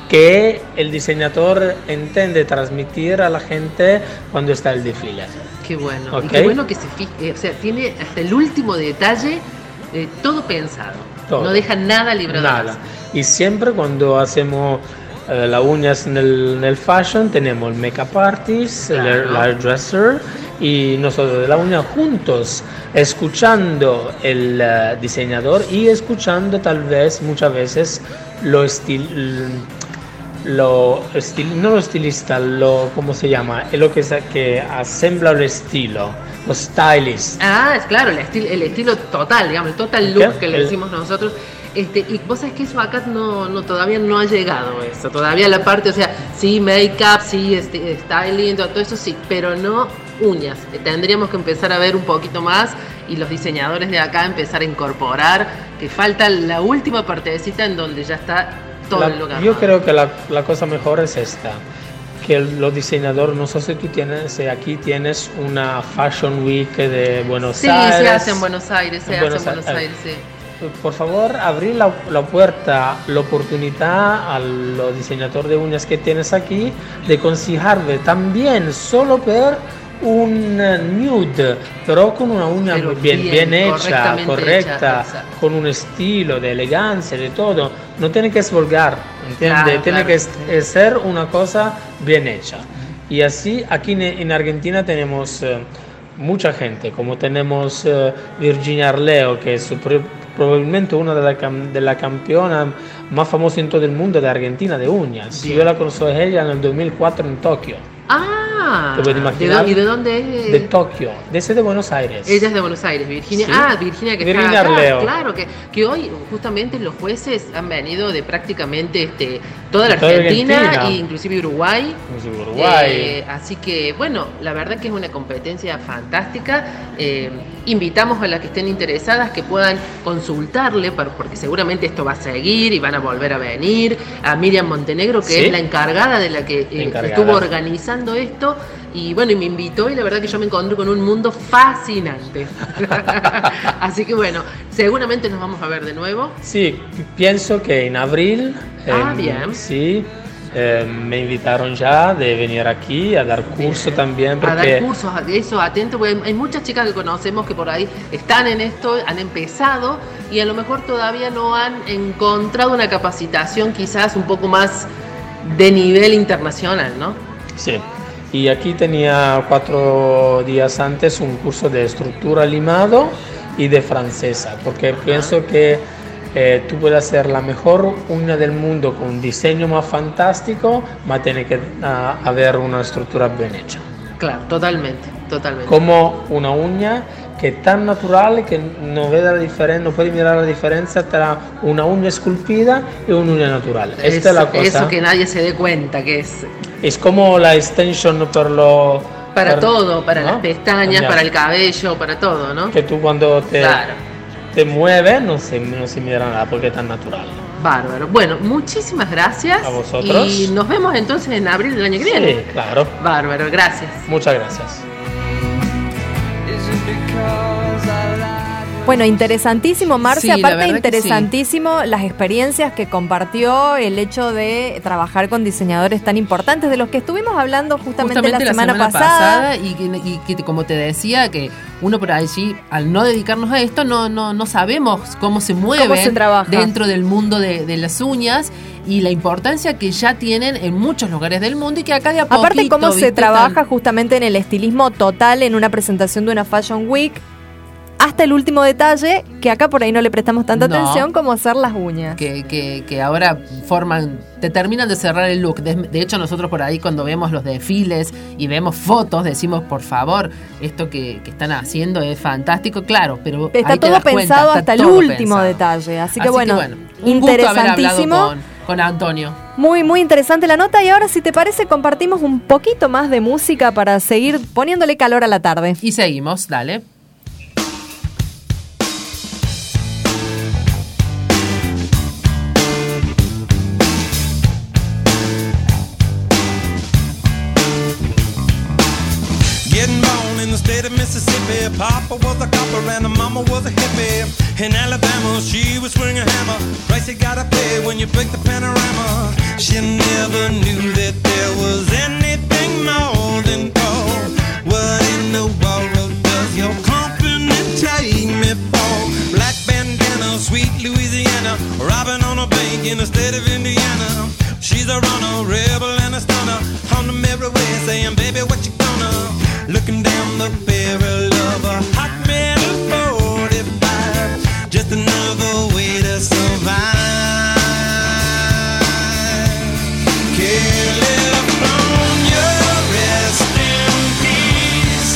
que el diseñador entiende transmitir a la gente cuando está el desfile. Qué bueno. Ok. Y qué bueno que se fije, o sea, tiene hasta el último detalle, eh, todo pensado. Todo. No deja nada libre de Nada. Y siempre cuando hacemos eh, las uñas en el, en el fashion, tenemos el make-up artist, Claro. el hairdresser y nosotros de la uña juntos, escuchando el eh, diseñador y escuchando tal vez muchas veces lo estil lo estil no lo estilista, lo ¿cómo se llama? Es lo que sa- que asembla el estilo, los stylist. Ah, es claro, el estilo, el estilo total, digamos, el total look ¿Qué? que le El- decimos nosotros. Este, y vos sabés que eso acá no, no todavía no ha llegado eso, todavía la parte, o sea, sí make-up, sí este, styling, todo todo eso sí, pero no uñas. Eh, Tendríamos que empezar a ver un poquito más y los diseñadores de acá empezar a incorporar, que falta la última partecita en donde ya está todo La- el look yo armado. creo que la, la cosa mejor es esta, que el- los diseñadores, no sé si tú tienes, si aquí tienes una Fashion Week de Buenos Sí, Aires. se hace en Buenos Aires, se En hace en Buenos Buenos Aires. Aires, sí. Por favor, abrir la, la puerta, la oportunidad a los diseñadores de uñas que tienes aquí de conseguirle también solo per un eh, nude, pero con una uña Pero bien, bien, bien hecha, correctamente correcta, hecha, exacto. con un estilo de elegancia, de todo. No tiene que ser vulgar, ¿entiendes? Claro, tiene claro. que es- es ser una cosa bien hecha. Y así aquí en, en Argentina tenemos eh, mucha gente, como tenemos eh, Virginia Arleo, que es pro- probablemente una de las cam- de la campeona más famosa en todo el mundo de Argentina de uñas. Bien. Yo la conocí a ella en el dos mil cuatro en Tokio, Ah, ¿Te puedes ¿de imaginar? dónde- ¿y de dónde es? de Tokio, desde de Buenos Aires. Ella es de Buenos Aires, Virginia. Sí. Ah, Virginia que Virginia está acá. Arleo. Claro, que, que hoy justamente los jueces han venido de prácticamente este, toda la De toda Argentina, Argentina. e inclusive Uruguay. Pues Uruguay. Eh, así que, bueno, la verdad que es una competencia fantástica. Eh, invitamos a las que estén interesadas que puedan consultarle, par- porque seguramente esto va a seguir y van a volver a venir. A Miriam Montenegro, que Sí. es la encargada de la que eh, Encargada. estuvo organizando esto. Y bueno, y me invitó y la verdad que yo me encontré con un mundo fascinante. Así que bueno, seguramente nos vamos a ver de nuevo. Sí, pienso que en abril. Ah, em, bien. Sí, eh, me invitaron ya de venir aquí a dar curso también. A dar Porque cursos, a eso, atento, porque hay- hay muchas chicas que conocemos que por ahí están en esto, han empezado y a lo mejor todavía no han encontrado una capacitación quizás un poco más de nivel internacional, ¿no? Sí, y aquí tenía cuatro días antes un curso de estructura limado y de francesa, porque pienso que eh, tú puedes hacer la mejor uña del mundo con un diseño más fantástico, ma tiene que ah, haber una estructura bien hecha. Claro, totalmente, totalmente. Como una uña que es tan natural que no veda la diferencia, no puede mirar la diferencia entre una uña esculpida y una uña natural. Esta Eso, es la cosa. eso que nadie se dé cuenta que es Es como la extension per lo para per- todo, para ¿no? las pestañas, También. para el cabello, para todo, ¿no? Que tú cuando te, Claro. te mueves no se, no se mira nada porque es tan natural. Bárbaro. Bueno, muchísimas gracias. A vosotros. Y nos vemos entonces en abril del año que Sí, viene. claro. Bárbaro, gracias. Muchas gracias. Bueno, interesantísimo, Marcia. Sí, la Aparte, verdad que interesantísimo las experiencias que compartió, el hecho de trabajar con diseñadores tan importantes, de los que estuvimos hablando justamente, la, semana, pasada. y, que, y que, como te decía, que uno por allí, al no dedicarnos a esto, no, no, no sabemos cómo se mueven Cómo se trabaja. dentro del mundo de, de las uñas y la importancia que ya tienen en muchos lugares del mundo y que acá de a poquito, Aparte, cómo se ¿viste? trabaja Tan- justamente en el estilismo total en una presentación de una Fashion Week, hasta el último detalle, que acá por ahí no le prestamos tanta No. atención, como hacer las uñas. Que, que, que ahora forman, te terminan de cerrar el look. De, de hecho, nosotros por ahí cuando vemos los desfiles y vemos fotos, decimos, por favor, esto que, que están haciendo es fantástico, claro, pero Está ahí te todo das cuenta, pensado está hasta el todo último pensado. detalle. Así que bueno, un gusto haber hablado interesantísimo. con, con Antonio. Muy, muy interesante la nota. Y ahora, si te parece, compartimos un poquito más de música para seguir poniéndole calor a la tarde. Y seguimos, dale. Getting born in the state of Mississippi. Papa was a copper and the mama was a hippie. In Alabama, she was swinging a hammer. Price you gotta pay when you break the panorama. She never knew that there was anything more than gold. What in the world does your company take me for? Black bandana, sweet Louisiana, robbing on a bank in the state of Indiana. She's a runner, rebel and a stunner. On the mirror way saying, baby, what you gonna? Looking down the barrel of a hot metal forty-five. Just another way to survive. California, rest in peace.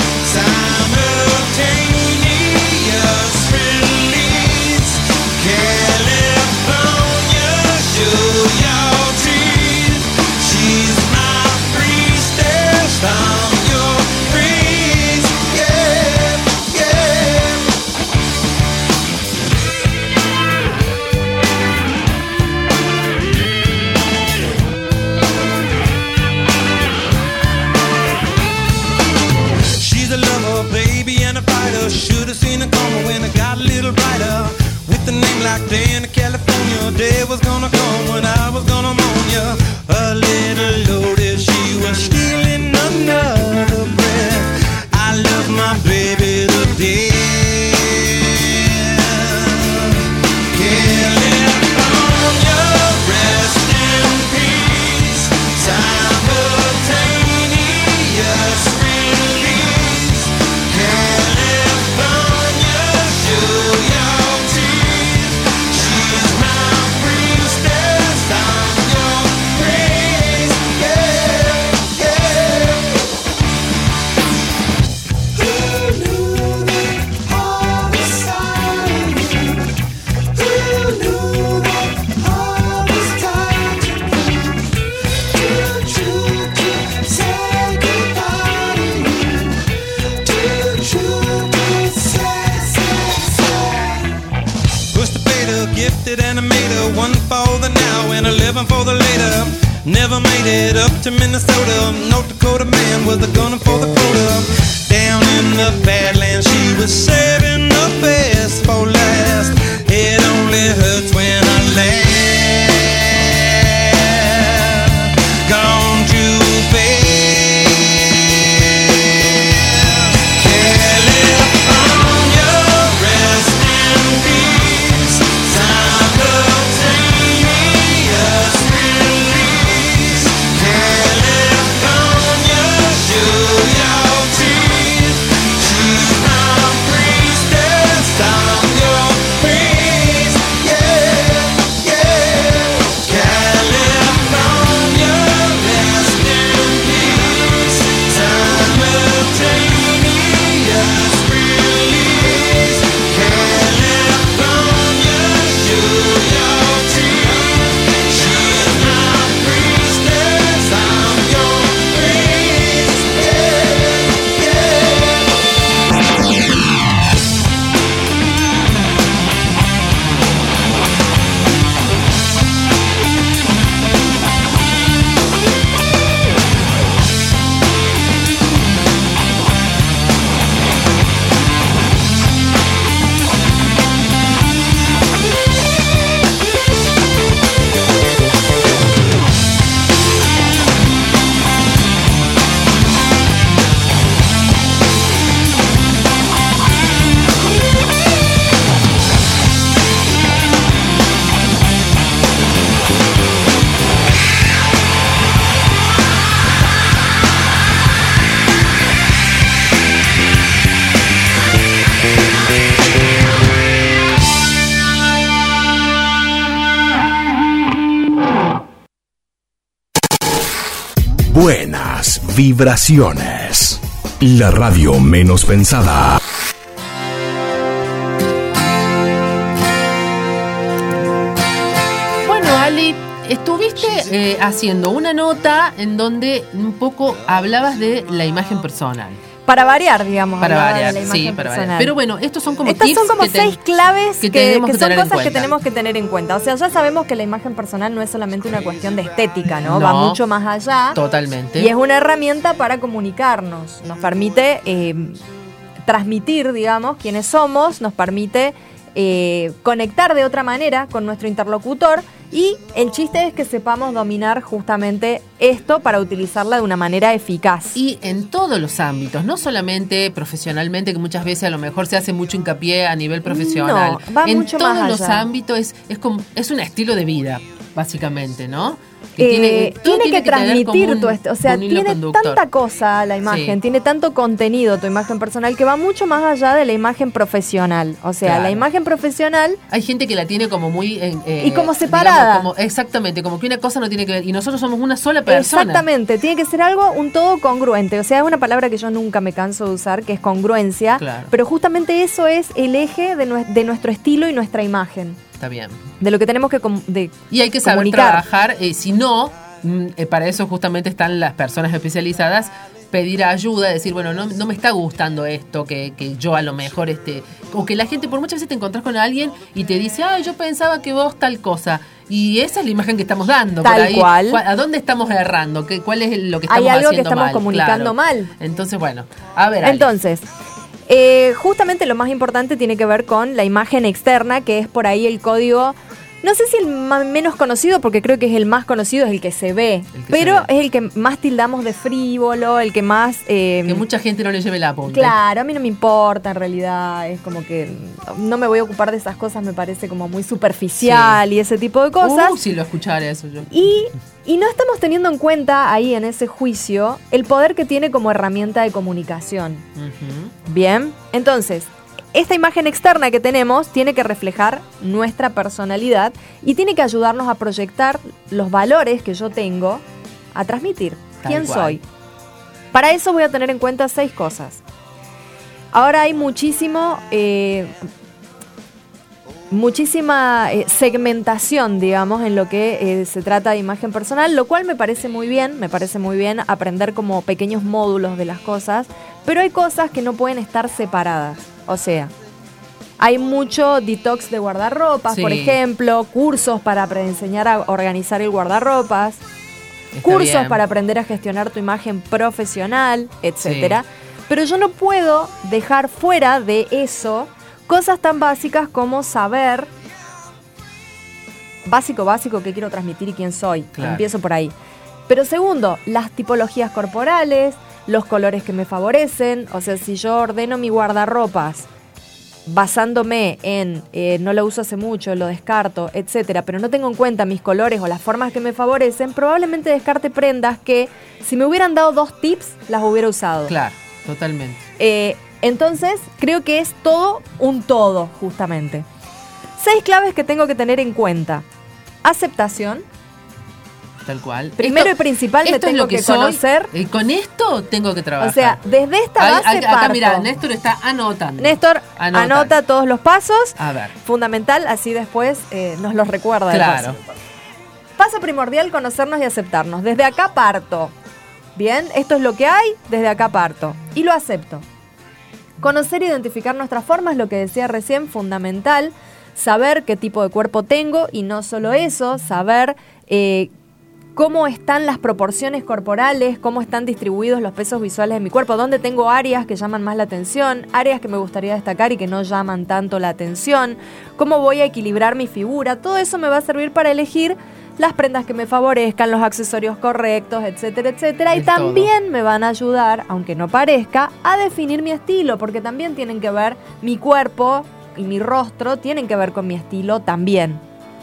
Simultaneous release. California, show your teeth. She's my priestess. I'm your priest. Yeah, yeah. She's a lover, baby, and a fighter. Should've seen her coming when it got a little brighter. With a name like Dana, California, day was gonna come when I was gonna mourn ya. A little loaded, she was stealing another breath. I love my baby to death. California, rest in peace. Simultaneous release. California, show your teeth. She's my priestess. I'm your priest. Yeah, yeah. Who knew that all this time? Who knew that all this time? Too true to say goodbye to you. Too true to say, say, say. Push the fader, gifted animator. One for the now and eleven for the later. Never made it up to Minnesota. North Dakota man was a gunner for the quota. Down in the Badlands, she was saving the best for last. It only hurts when I laugh. Gone too fast. California, rest in peace. Simultaneous release. California, show your teeth. She's my priestess. I'm your priest. Yeah, yeah. California, rest in peace. Simultaneous release. California, show your teeth. She's my priestess. I'm your priest. Yeah, Buenas vibraciones. La radio menos pensada. Bueno, Ali, estuviste eh, haciendo una nota en donde un poco hablabas de la imagen personal. Para variar, digamos. Para hablaba de variar, la imagen sí, para variar. personal. Pero bueno, estos son como Estas tips son como que ten- seis claves que que, tenemos que que son tener en cosas que cuenta. tenemos que tener en cuenta. O sea, ya sabemos que la imagen personal no es solamente una cuestión de estética, ¿no? No. Va mucho más allá. Totalmente. Y es una herramienta para comunicarnos. Nos permite eh, transmitir, digamos, quiénes somos, nos permite eh, conectar de otra manera con nuestro interlocutor. Y el chiste es que sepamos dominar justamente esto para utilizarla de una manera eficaz. Y en todos los ámbitos, no solamente profesionalmente, que muchas veces a lo mejor se hace mucho hincapié a nivel profesional. No, va en mucho todos más los allá. ámbitos es, es, como, es un estilo de vida, básicamente, ¿no? Eh, todo tiene que tener como transmitir un- tu est- o sea, un hilo tiene conductor. tanta cosa la imagen, Sí. tiene tanto contenido tu imagen personal que va mucho más allá de la imagen profesional. O sea, Claro. la imagen profesional Hay gente que la tiene como muy... eh, eh, Y como separada. digamos, como- exactamente, como que una cosa no tiene que ver. Y nosotros somos una sola persona. exactamente, tiene que ser algo un todo congruente. O sea, es una palabra que yo nunca me canso de usar, que es congruencia. Claro. Pero justamente eso es el eje de, nue- de nuestro estilo y nuestra imagen. Está bien. De lo que tenemos que com- de Y hay que saber comunicar. trabajar, eh, si no, mm, eh, para eso justamente están las personas especializadas, pedir ayuda, decir, bueno, no, no me está gustando esto, que, que yo a lo mejor, este, o que la gente, por muchas veces te encontrás con alguien y te dice, ah, yo pensaba que vos tal cosa. Y esa es la imagen que estamos dando. Tal por ahí. cual. ¿Cuál- ¿A dónde estamos errando? ¿Qué, ¿Cuál es lo que Hay estamos algo que haciendo estamos mal? comunicando Claro. mal. Entonces, bueno, a ver, Ale. Entonces, eh, justamente lo más importante tiene que ver con la imagen externa, que es por ahí el código, no sé si el ma- menos conocido, porque creo que es el más conocido, es el que se ve, El que pero se ve. es el que más tildamos de frívolo, el que más... eh, que mucha gente no le lleve la apunte. Claro, a mí no me importa en realidad, es como que no me voy a ocupar de esas cosas, me parece como muy superficial Sí. y ese tipo de cosas. Uh, si lo escuchara eso yo. Y, y no estamos teniendo en cuenta ahí en ese juicio el poder que tiene como herramienta de comunicación. Ujú. Bien, entonces, esta imagen externa que tenemos tiene que reflejar nuestra personalidad y tiene que ayudarnos a proyectar los valores que yo tengo a transmitir. Tal ¿Quién cual. soy? Para eso voy a tener en cuenta seis cosas. Ahora hay muchísimo, eh, muchísima eh, segmentación, digamos, en lo que eh, se trata de imagen personal, lo cual me parece muy bien, me parece muy bien aprender como pequeños módulos de las cosas, pero hay cosas que no pueden estar separadas. O sea, hay mucho detox de guardarropas, Sí. por ejemplo, cursos para pre- enseñar a organizar el guardarropas, Está cursos bien. para aprender a gestionar tu imagen profesional, etcétera. Pero yo no puedo dejar fuera de eso cosas tan básicas como saber básico, básico qué quiero transmitir y quién soy. Claro. Empiezo por ahí. Pero segundo, las tipologías corporales, los colores que me favorecen. O sea, si yo ordeno mi guardarropas basándome en eh, no lo uso hace mucho, lo descarto, etcétera, pero no tengo en cuenta mis colores o las formas que me favorecen, probablemente descarte prendas que si me hubieran dado dos tips las hubiera usado. Claro, totalmente. Eh, entonces, creo que es todo un todo, justamente. Seis claves que tengo que tener en cuenta. Aceptación. Tal cual. Primero y principal, me esto es tengo lo que, que soy, conocer. y con esto tengo que trabajar. O sea, desde esta Ahí- base ahí- acá parto. mira, Néstor está anotando. Néstor, Anota. anota todos los pasos. A ver. Fundamental, así después eh, nos los recuerda. de Claro. paso. Paso primordial, conocernos y aceptarnos. Desde acá parto. Bien, esto es lo que hay, desde acá parto. Y lo acepto. Conocer e identificar nuestras formas, lo que decía recién, fundamental. Saber qué tipo de cuerpo tengo y no solo eso, saber eh, cómo están las proporciones corporales, cómo están distribuidos los pesos visuales de mi cuerpo, dónde tengo áreas que llaman más la atención, áreas que me gustaría destacar y que no llaman tanto la atención, cómo voy a equilibrar mi figura. Todo eso me va a servir para elegir las prendas que me favorezcan, los accesorios correctos, etcétera, etcétera. Y Es todo. también me van a ayudar, aunque no parezca, a definir mi estilo, porque también tienen que ver mi cuerpo y mi rostro, tienen que ver con mi estilo también.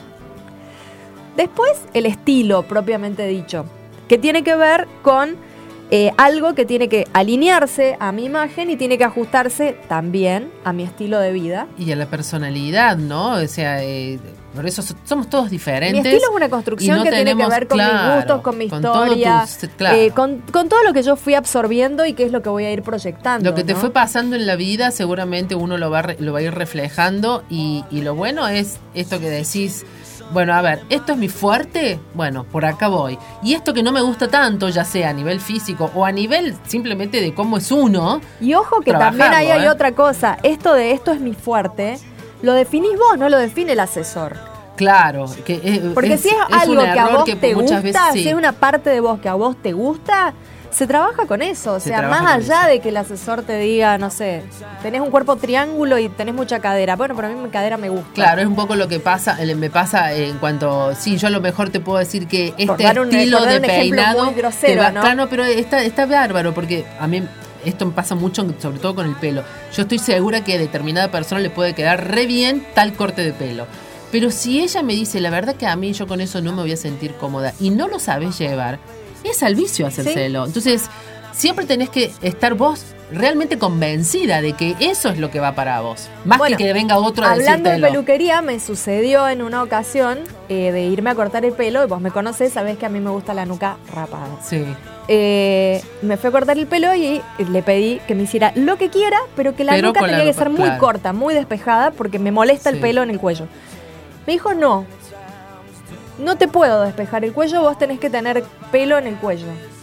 Después, el estilo propiamente dicho, que tiene que ver con eh, algo que tiene que alinearse a mi imagen y tiene que ajustarse también a mi estilo de vida. Y a la personalidad, ¿no? O sea, eh, por eso so- somos todos diferentes. Mi estilo es una construcción y no que tiene que tenemos- ver con mis claro, gustos, con mi con todo historia, tus- claro. eh, con, con todo lo que yo fui absorbiendo y qué es lo que voy a ir proyectando. Lo que te ¿no? fue pasando en la vida seguramente uno lo va, a re- lo va a ir reflejando y, y lo bueno es esto que decís, bueno, a ver, ¿esto es mi fuerte? Bueno, por acá voy. Y esto que no me gusta tanto, ya sea a nivel físico o a nivel simplemente de cómo es uno. Y ojo que Trabajarlo, también ahí hay ¿eh? otra cosa. Esto de esto es mi fuerte, lo definís vos, no lo define el asesor. Claro, que es, Porque es- si es, es algo un que a error vos que te muchas gusta, veces sí. si es una parte de vos que a vos te gusta, se trabaja con eso. O Se sea, trabaja más con allá eso. de que el asesor te diga, no sé, tenés un cuerpo triángulo y tenés mucha cadera. Bueno, pero a mí mi cadera me gusta. Claro, es un poco lo que pasa, eh, me pasa en cuanto, sí, yo a lo mejor te puedo decir que Por este dar un- estilo por dar de un ejemplo peinado muy grosero, te va- ¿no? claro, pero está, está bárbaro porque a mí esto me pasa mucho, sobre todo con el pelo. Yo estoy segura que a determinada persona le puede quedar re bien tal corte de pelo. Pero si ella me dice, la verdad que a mí yo con eso no me voy a sentir cómoda y no lo sabes llevar, es al vicio hacérselo. Entonces, siempre tenés que estar vos realmente convencida de que eso es lo que va para vos. Más Bueno, que que venga otro a hablando de decírtelo. peluquería, me sucedió en una ocasión eh, de irme a cortar el pelo. Y vos me conocés, sabés que a mí me gusta la nuca rapada. Sí. Eh, me fue a cortar el pelo y le pedí que me hiciera lo que quiera, pero que la Pero nuca con la tenía que nuca, ser muy claro. corta, muy despejada, porque me molesta el Sí. pelo en el cuello. Me dijo, no, no te puedo despejar el cuello, vos tenés que tener pelo en el cuello.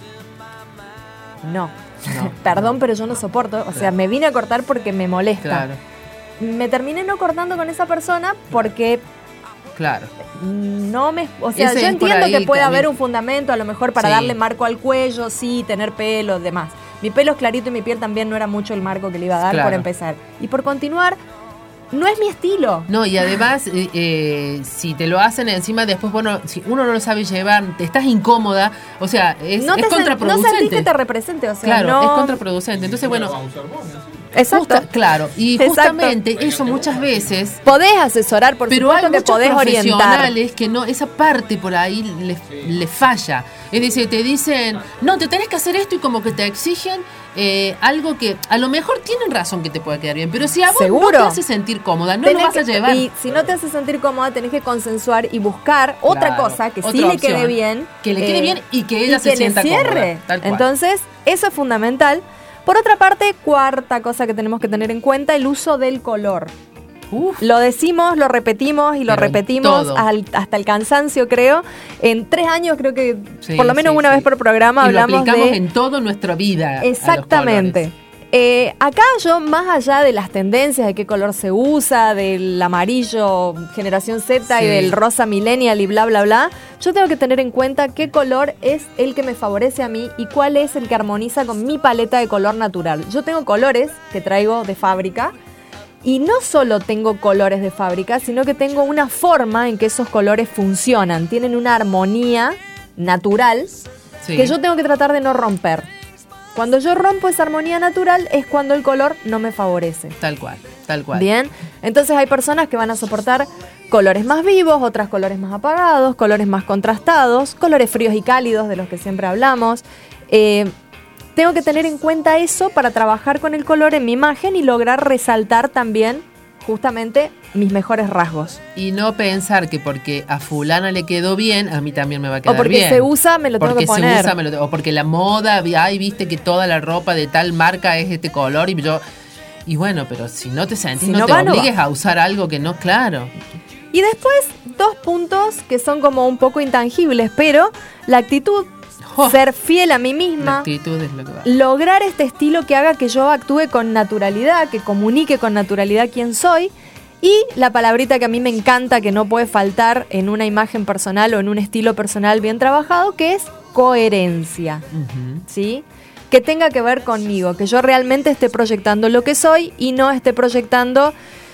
No, No, perdón, pero yo no soporto. O sea, me vine a cortar porque me molesta. Claro, Me terminé no cortando con esa persona porque claro. no me... O sea, Ese yo es por entiendo ahí que el puede camino. haber un fundamento, a lo mejor para Sí. darle marco al cuello, sí, tener pelo, demás. Mi pelo es clarito y mi piel también no era mucho el marco que le iba a dar Claro. por empezar. Y por continuar, no es mi estilo. No, y además, eh, eh, si te lo hacen encima, después, bueno, si uno no lo sabe llevar, te estás incómoda, o sea, es, no, es te sen- no contraproducente. sentís que te represente, o sea, Claro, no... es contraproducente. Entonces, bueno, Exacto. justa- claro, y Exacto. justamente eso muchas veces. Podés asesorar, por Pero hay supuesto que muchos podés orientar. profesionales que no, esa parte por ahí le, le falla. Es decir, te dicen, no, te tenés que hacer esto y como que te exigen eh, algo que a lo mejor tienen razón que te puede quedar bien, pero si a vos Seguro. no te hace sentir cómoda, no Tenés lo vas a que- llevar. Y si no te hace sentir cómoda, tenés que consensuar y buscar otra Claro, cosa que sí otra le quede opción. bien. eh, Que le quede bien y que ella se le sienta cierre. cómoda, tal cual. Entonces, eso es fundamental. Por otra parte, cuarta cosa que tenemos que tener en cuenta, el uso del color. Uf, Lo decimos, lo repetimos y lo Pero en repetimos todo. al- hasta el cansancio, creo. En tres años creo que sí, por lo menos sí, una sí. vez por programa y lo hablamos aplicamos de... en toda nuestra vida. a los Exactamente. colores. Eh, acá yo, más allá de las tendencias, de qué color se usa, del amarillo generación Z y Sí. del rosa millennial y bla, bla, bla, yo tengo que tener en cuenta qué color es el que me favorece a mí y cuál es el que armoniza con mi paleta de color natural. Yo tengo colores que traigo de fábrica y no solo tengo colores de fábrica, sino que tengo una forma en que esos colores funcionan, tienen una armonía natural Sí. que yo tengo que tratar de no romper. Cuando yo rompo esa armonía natural es cuando el color no me favorece. Tal cual, tal cual. Bien, entonces hay personas que van a soportar colores más vivos, otras colores más apagados, colores más contrastados, colores fríos y cálidos de los que siempre hablamos. Eh, tengo que tener en cuenta eso para trabajar con el color en mi imagen y lograr resaltar también justamente mis mejores rasgos. Y no pensar que porque a fulana le quedó bien, a mí también me va a quedar O porque bien. se usa, me lo tengo porque que poner. se usa, me lo te- o porque la moda, vi- ay, viste que toda la ropa de tal marca es este color y yo... Y bueno, pero si no te sentís, Si no, no te va, no obligues va. a usar algo que no, claro. Y después, dos puntos que son como un poco intangibles, pero la actitud, Oh. ser fiel a mí La misma, actitud es lo que va. lograr este estilo que haga que yo actúe con naturalidad, que comunique con naturalidad quién soy. Y la palabrita que a mí me encanta, que no puede faltar en una imagen personal o en un estilo personal bien trabajado, que es coherencia. Ujú. ¿Sí? Que tenga que ver conmigo, que yo realmente esté proyectando lo que soy y no esté proyectando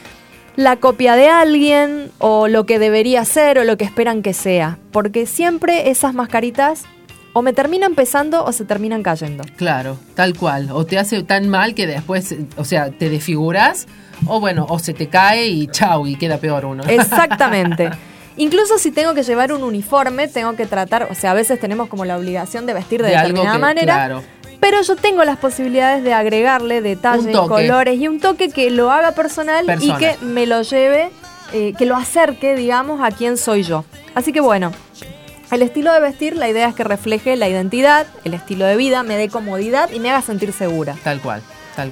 la copia de alguien o lo que debería ser o lo que esperan que sea. Porque siempre esas mascaritas o me terminan pesando o se terminan cayendo. Claro, tal cual. O te hace tan mal que después, o sea, te desfiguras, o bueno, o se te cae y chau, y queda peor uno. Exactamente. Incluso si tengo que llevar un uniforme, tengo que tratar, o sea, a veces tenemos como la obligación de vestir de, De algo determinada que- manera, claro. pero yo tengo las posibilidades de agregarle detalles, Un toque. colores y un toque que lo haga personal Persona. y que me lo lleve, eh, que lo acerque, digamos, a quién soy yo. Así que bueno, el estilo de vestir, la idea es que refleje la identidad, el estilo de vida, me dé comodidad y me haga sentir segura. Tal cual, tal cual.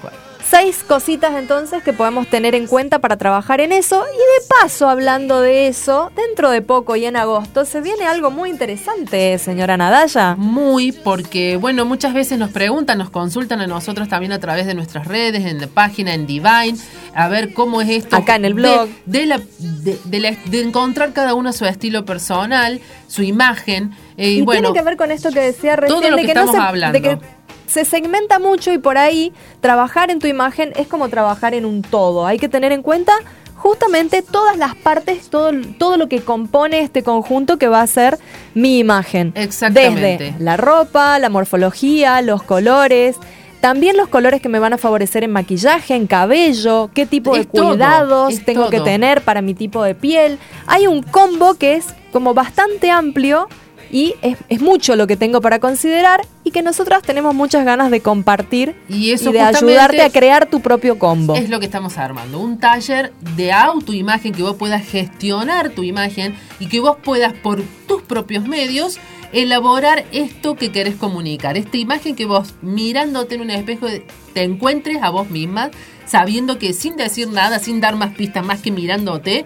Seis cositas entonces que podemos tener en cuenta para trabajar en eso. Y de paso, hablando de eso, dentro de poco y en agosto se viene algo muy interesante, señora Nadaya. Muy, porque bueno, muchas veces nos preguntan, nos consultan a nosotros también a través de nuestras redes, en la página, en Divine, a ver cómo es esto. Acá en el blog. De, de, la, de, de, la- de encontrar cada uno su estilo personal, su imagen. eh, Y bueno, tiene que ver con esto que decía recién, todo lo de que que no estamos se, hablando. de que se segmenta mucho y por ahí trabajar en tu imagen es como trabajar en un todo. Hay que tener en cuenta justamente todas las partes, todo, todo lo que compone este conjunto que va a ser mi imagen. Exactamente. Desde la ropa, la morfología, los colores. También los colores que me van a favorecer en maquillaje, en cabello, qué tipo de Es todo, cuidados es tengo que todo. tener para mi tipo de piel. Hay un combo que es como bastante amplio y es, es mucho lo que tengo para considerar y que nosotras tenemos muchas ganas de compartir Y eso de justamente ayudarte a crear tu propio combo. es lo que estamos armando. Un taller de autoimagen, que vos puedas gestionar tu imagen y que vos puedas por tus propios medios elaborar esto que querés comunicar. Esta imagen que vos mirándote en un espejo te encuentres a vos misma, sabiendo que sin decir nada, sin dar más pistas más que mirándote,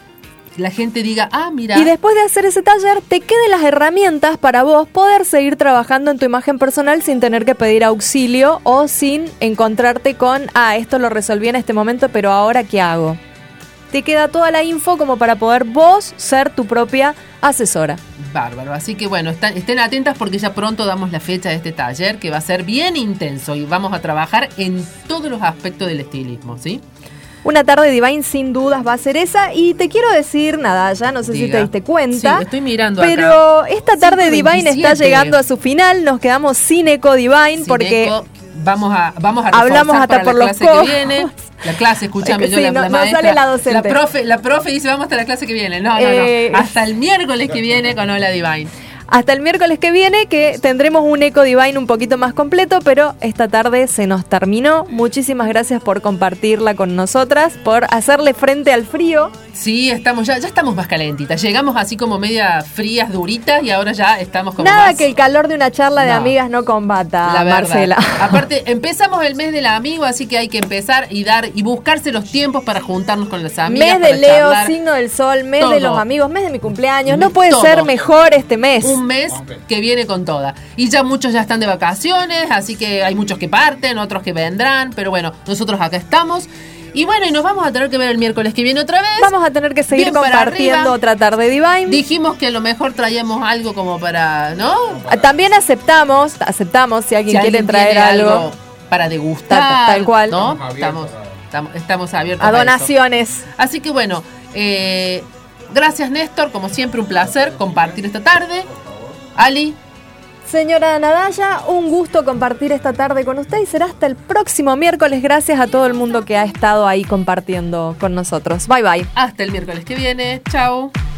la gente diga, ah, mira. Y después de hacer ese taller, te queden las herramientas para vos poder seguir trabajando en tu imagen personal sin tener que pedir auxilio o sin encontrarte con, ah, esto lo resolví en este momento, pero ahora ¿qué hago? Te queda toda la info como para poder vos ser tu propia asesora. Bárbaro, así que bueno, están, estén atentas porque ya pronto damos la fecha de este taller que va a ser bien intenso y vamos a trabajar en todos los aspectos del estilismo, ¿sí? Una tarde Divine sin dudas va a ser esa y te quiero decir, Nadaya, no sé si Diga. te diste cuenta, Sí, estoy mirando pero acá. esta tarde cinco Divine está veintisiete. llegando a su final, nos quedamos sin Eco Divine porque Cineco, vamos a vamos a hablamos reforzar hasta para por la los clase codos. que viene. La clase, escúchame, Sí, yo la, no- la no maestra, sale la docente. profe, la profe dice, vamos hasta la clase que viene. No, no, Eh. no. Hasta el miércoles que viene con Hola Divine. hasta el miércoles que viene que tendremos un Eco Divine un poquito más completo, pero esta tarde se nos terminó. Muchísimas gracias por compartirla con nosotras, por hacerle frente al frío. Sí, estamos ya, ya estamos más calentitas. Llegamos así como media frías, duritas y ahora ya estamos como Nada más... que el calor de una charla de No. amigas no combata, La verdad. Marcela. Aparte, empezamos el mes del amigo, así que hay que empezar y dar y buscarse los tiempos para juntarnos con las amigas. Mes de para Leo, charlar. signo del sol, mes Todo. de los amigos, mes de mi cumpleaños. No puede Todo. ser mejor este mes. Un mes que viene con toda. Y ya muchos ya están de vacaciones, así que hay muchos que parten, otros que vendrán, pero bueno, nosotros acá estamos. Y bueno, y nos vamos a tener que ver el miércoles que viene otra vez. Vamos a tener que seguir Bien para compartiendo arriba. otra tarde Divine. Dijimos que a lo mejor traíamos algo como para, ¿no? También aceptamos, aceptamos si alguien Si quiere alguien traer tiene algo, para degustar, Tal- tal cual. ¿no? Estamos Estamos, estamos, estamos abiertos a eso. donaciones. Así que bueno, eh, gracias Néstor, como siempre un placer compartir esta tarde. Ali, Señora Nadaya, un gusto compartir esta tarde con usted y será hasta el próximo miércoles. Gracias a todo el mundo que ha estado ahí compartiendo con nosotros. Bye bye. hasta el miércoles que viene. Chao.